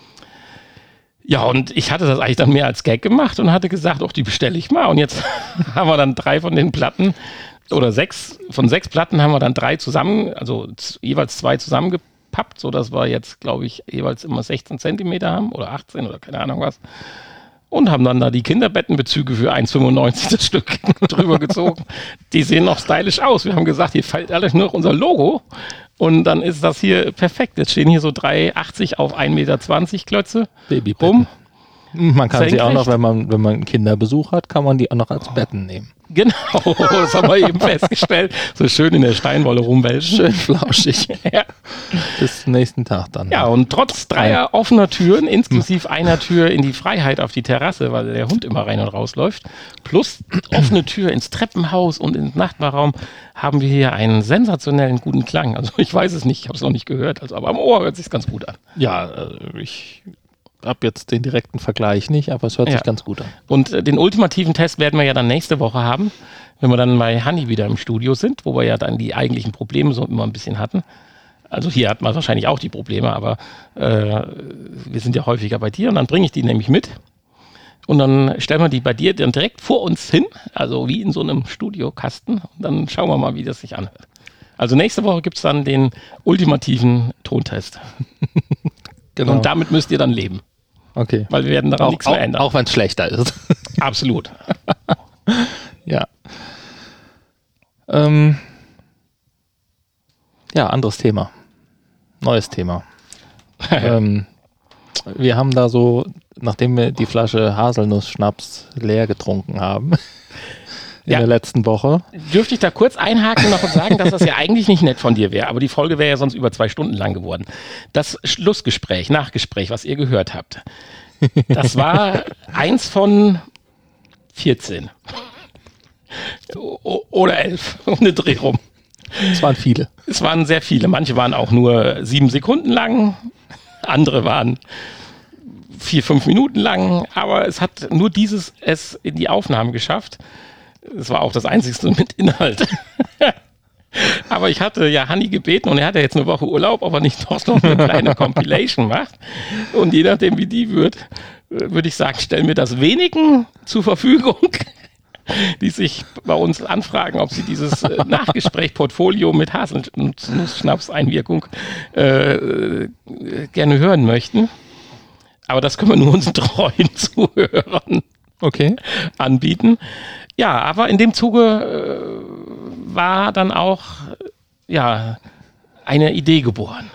Ja, und ich hatte das eigentlich dann mehr als Gag gemacht und hatte gesagt, auch die bestelle ich mal. Und jetzt haben wir dann drei von den Platten oder sechs, von sechs Platten haben wir dann drei zusammen, also z- jeweils zwei zusammengepackt. Pappt, sodass wir jetzt, glaube ich, jeweils immer sechzehn Zentimeter haben oder achtzehn oder keine Ahnung was. Und haben dann da die Kinderbettenbezüge für eins fünfundneunzig das Stück drüber gezogen. Die sehen noch stylisch aus. Wir haben gesagt, hier fällt alles nur noch unser Logo. Und dann ist das hier perfekt. Jetzt stehen hier so drei achtzig auf ein Meter zwanzig Klötze Babybetten. rum. Man kann sie auch Senkrecht. noch, wenn man, wenn man Kinderbesuch hat, kann man die auch noch als Betten nehmen. Genau, das haben wir eben festgestellt. So schön in der Steinwolle rumwälzen. Schön flauschig. Ja. Bis zum nächsten Tag dann. Ja, und trotz dreier offener Türen, inklusive einer Tür in die Freiheit auf die Terrasse, weil der Hund immer rein und raus läuft, plus offene Tür ins Treppenhaus und ins Nachbarraum, haben wir hier einen sensationellen guten Klang. Also ich weiß es nicht, ich habe es noch nicht gehört, also, aber am Ohr hört es sich ganz gut an. Ja, äh, ich habe jetzt den direkten Vergleich nicht, aber es hört Ja. sich ganz gut an. Und äh, den ultimativen Test werden wir ja dann nächste Woche haben, wenn wir dann bei Hanni wieder im Studio sind, wo wir ja dann die eigentlichen Probleme so immer ein bisschen hatten. Also hier hat man wahrscheinlich auch die Probleme, aber äh, wir sind ja häufiger bei dir und dann bringe ich die nämlich mit und dann stellen wir die bei dir dann direkt vor uns hin, also wie in so einem Studiokasten und dann schauen wir mal, wie das sich anhört. Also nächste Woche gibt es dann den ultimativen Tontest Genau. und damit müsst ihr dann leben, Okay. weil wir werden daran Auch, nichts mehr auch, ändern. auch wenn es schlechter ist. Absolut. Ja. Ähm, ja, anderes Thema. Neues Thema. ähm, wir haben da so, nachdem wir die Flasche Haselnuss-Schnaps leer getrunken haben, in Ja. der letzten Woche. Dürfte ich da kurz einhaken noch und sagen, dass das ja eigentlich nicht nett von dir wäre, aber die Folge wäre ja sonst über zwei Stunden lang geworden. Das Schlussgespräch, Nachgespräch, was ihr gehört habt, das war eins von vierzehn. O- Oder elf, um den Dreh rum. Es waren viele. Es waren sehr viele. Manche waren auch nur sieben Sekunden lang. Andere waren vier, fünf Minuten lang, aber es hat nur dieses es in die Aufnahmen geschafft. Es war auch das Einzigste mit Inhalt. Aber ich hatte ja Hanni gebeten und er hat ja jetzt eine Woche Urlaub, ob er nicht doch noch eine kleine Compilation macht. Und je nachdem, wie die wird, würde ich sagen, stellen wir das wenigen zur Verfügung, die sich bei uns anfragen, ob sie dieses äh, Nachgespräch-Portfolio mit Haselnuss-Schnaps-Einwirkung äh, äh, gerne hören möchten. Aber das können wir nur unseren treuen Zuhörern Okay. anbieten. Ja, aber in dem Zuge äh, war dann auch äh, ja, eine Idee geboren.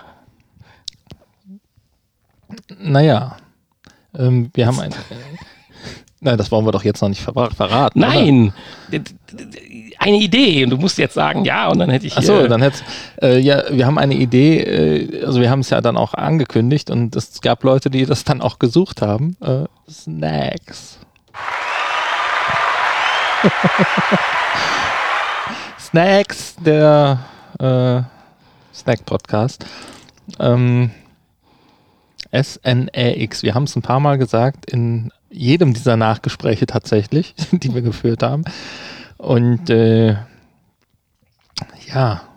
Naja, ähm, wir haben ein... Nein, das wollen wir doch jetzt noch nicht ver- verraten. Nein, oder? Eine Idee und du musst jetzt sagen, ja, und dann hätte ich... Achso, äh, dann hätte äh, ja, wir haben eine Idee, äh, also wir haben es ja dann auch angekündigt und es gab Leute, die das dann auch gesucht haben. Äh, Snacks. Snacks, der äh, Snack-Podcast. Ähm, S N A X. Wir haben es ein paar Mal gesagt, in jedem dieser Nachgespräche tatsächlich, die wir geführt haben. Und äh, ja,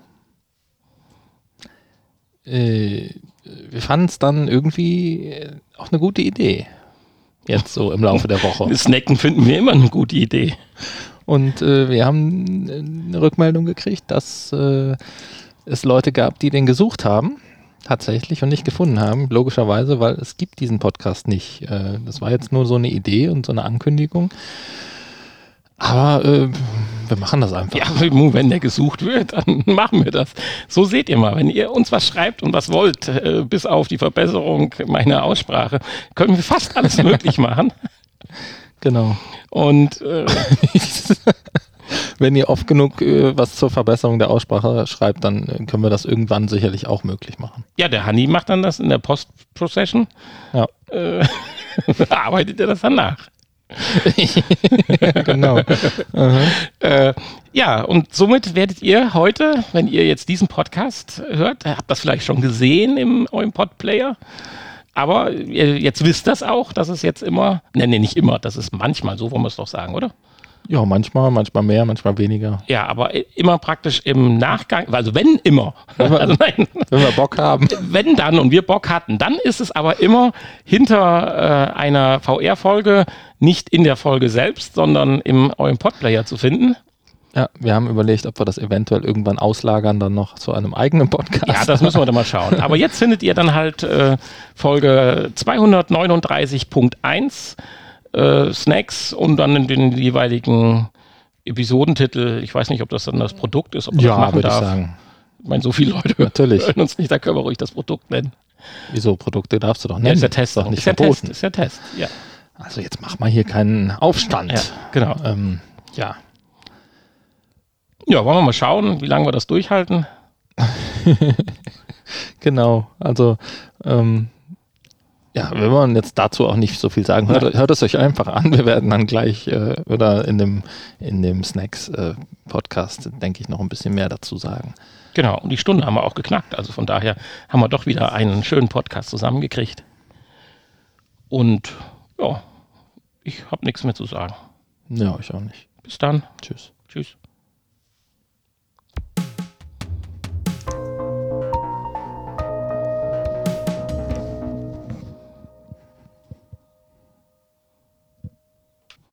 äh, wir fanden es dann irgendwie auch eine gute Idee. Jetzt so im Laufe der Woche. Snacken finden wir immer eine gute Idee. Und äh, wir haben eine Rückmeldung gekriegt, dass äh, es Leute gab, die den gesucht haben, tatsächlich, und nicht gefunden haben, logischerweise, weil es gibt diesen Podcast nicht. Äh, das war jetzt nur so eine Idee und so eine Ankündigung. Aber äh, wir machen das einfach. Ja, wenn der gesucht wird, dann machen wir das. So seht ihr mal, wenn ihr uns was schreibt und was wollt, äh, bis auf die Verbesserung meiner Aussprache, können wir fast alles möglich machen. Genau. Und äh, wenn ihr oft genug äh, was zur Verbesserung der Aussprache schreibt, dann äh, können wir das irgendwann sicherlich auch möglich machen. ja, der Hanni macht dann das in der Post-Procession. Ja. Äh, arbeitet er das dann nach. Genau. Äh, ja, und somit werdet ihr heute, wenn ihr jetzt diesen Podcast hört, habt das vielleicht schon gesehen im eurem Podplayer, aber ihr jetzt wisst das auch, dass es jetzt immer, ne, ne, nicht immer, das ist manchmal, so wollen wir es doch sagen, oder? Ja, manchmal, manchmal mehr, manchmal weniger. Ja, aber immer praktisch im Nachgang, also wenn immer, Wenn wir, also nein, wenn wir Bock haben. wenn dann und wir Bock hatten, dann ist es aber immer hinter äh, einer V R-Folge, nicht in der Folge selbst, sondern im eurem Podplayer zu finden. Ja, wir haben überlegt, ob wir das eventuell irgendwann auslagern, dann noch zu einem eigenen Podcast. Ja, das müssen wir dann mal schauen. Aber jetzt findet ihr dann halt äh, Folge zweihundertneununddreißig Punkt eins äh, Snacks und dann in den jeweiligen Episodentitel. Ich weiß nicht, ob das dann das Produkt ist, ob man Ja, das machen würde ich darf. sagen. Ich meine, so viele Leute Natürlich. hören uns nicht, da können wir ruhig das Produkt nennen. Wieso, Produkte darfst du doch Ja, nennen. ist der Test. Ist doch nicht ist der verboten. Test, ist der Test, ja. Also jetzt mach mal hier keinen Aufstand. Ja, genau. Ähm, ja. Ja, wollen wir mal schauen, wie lange wir das durchhalten. Genau, also ähm, ja, wir wollen jetzt dazu auch nicht so viel sagen. Hört, hört es euch einfach an. Wir werden dann gleich äh, oder in dem, in dem Snacks-Podcast, äh, denke ich, noch ein bisschen mehr dazu sagen. Genau, und die Stunde haben wir auch geknackt. Also von daher haben wir doch wieder einen schönen Podcast zusammengekriegt. Und ja, ich habe nichts mehr zu sagen. Ja, ich auch nicht. Bis dann. Tschüss. Tschüss.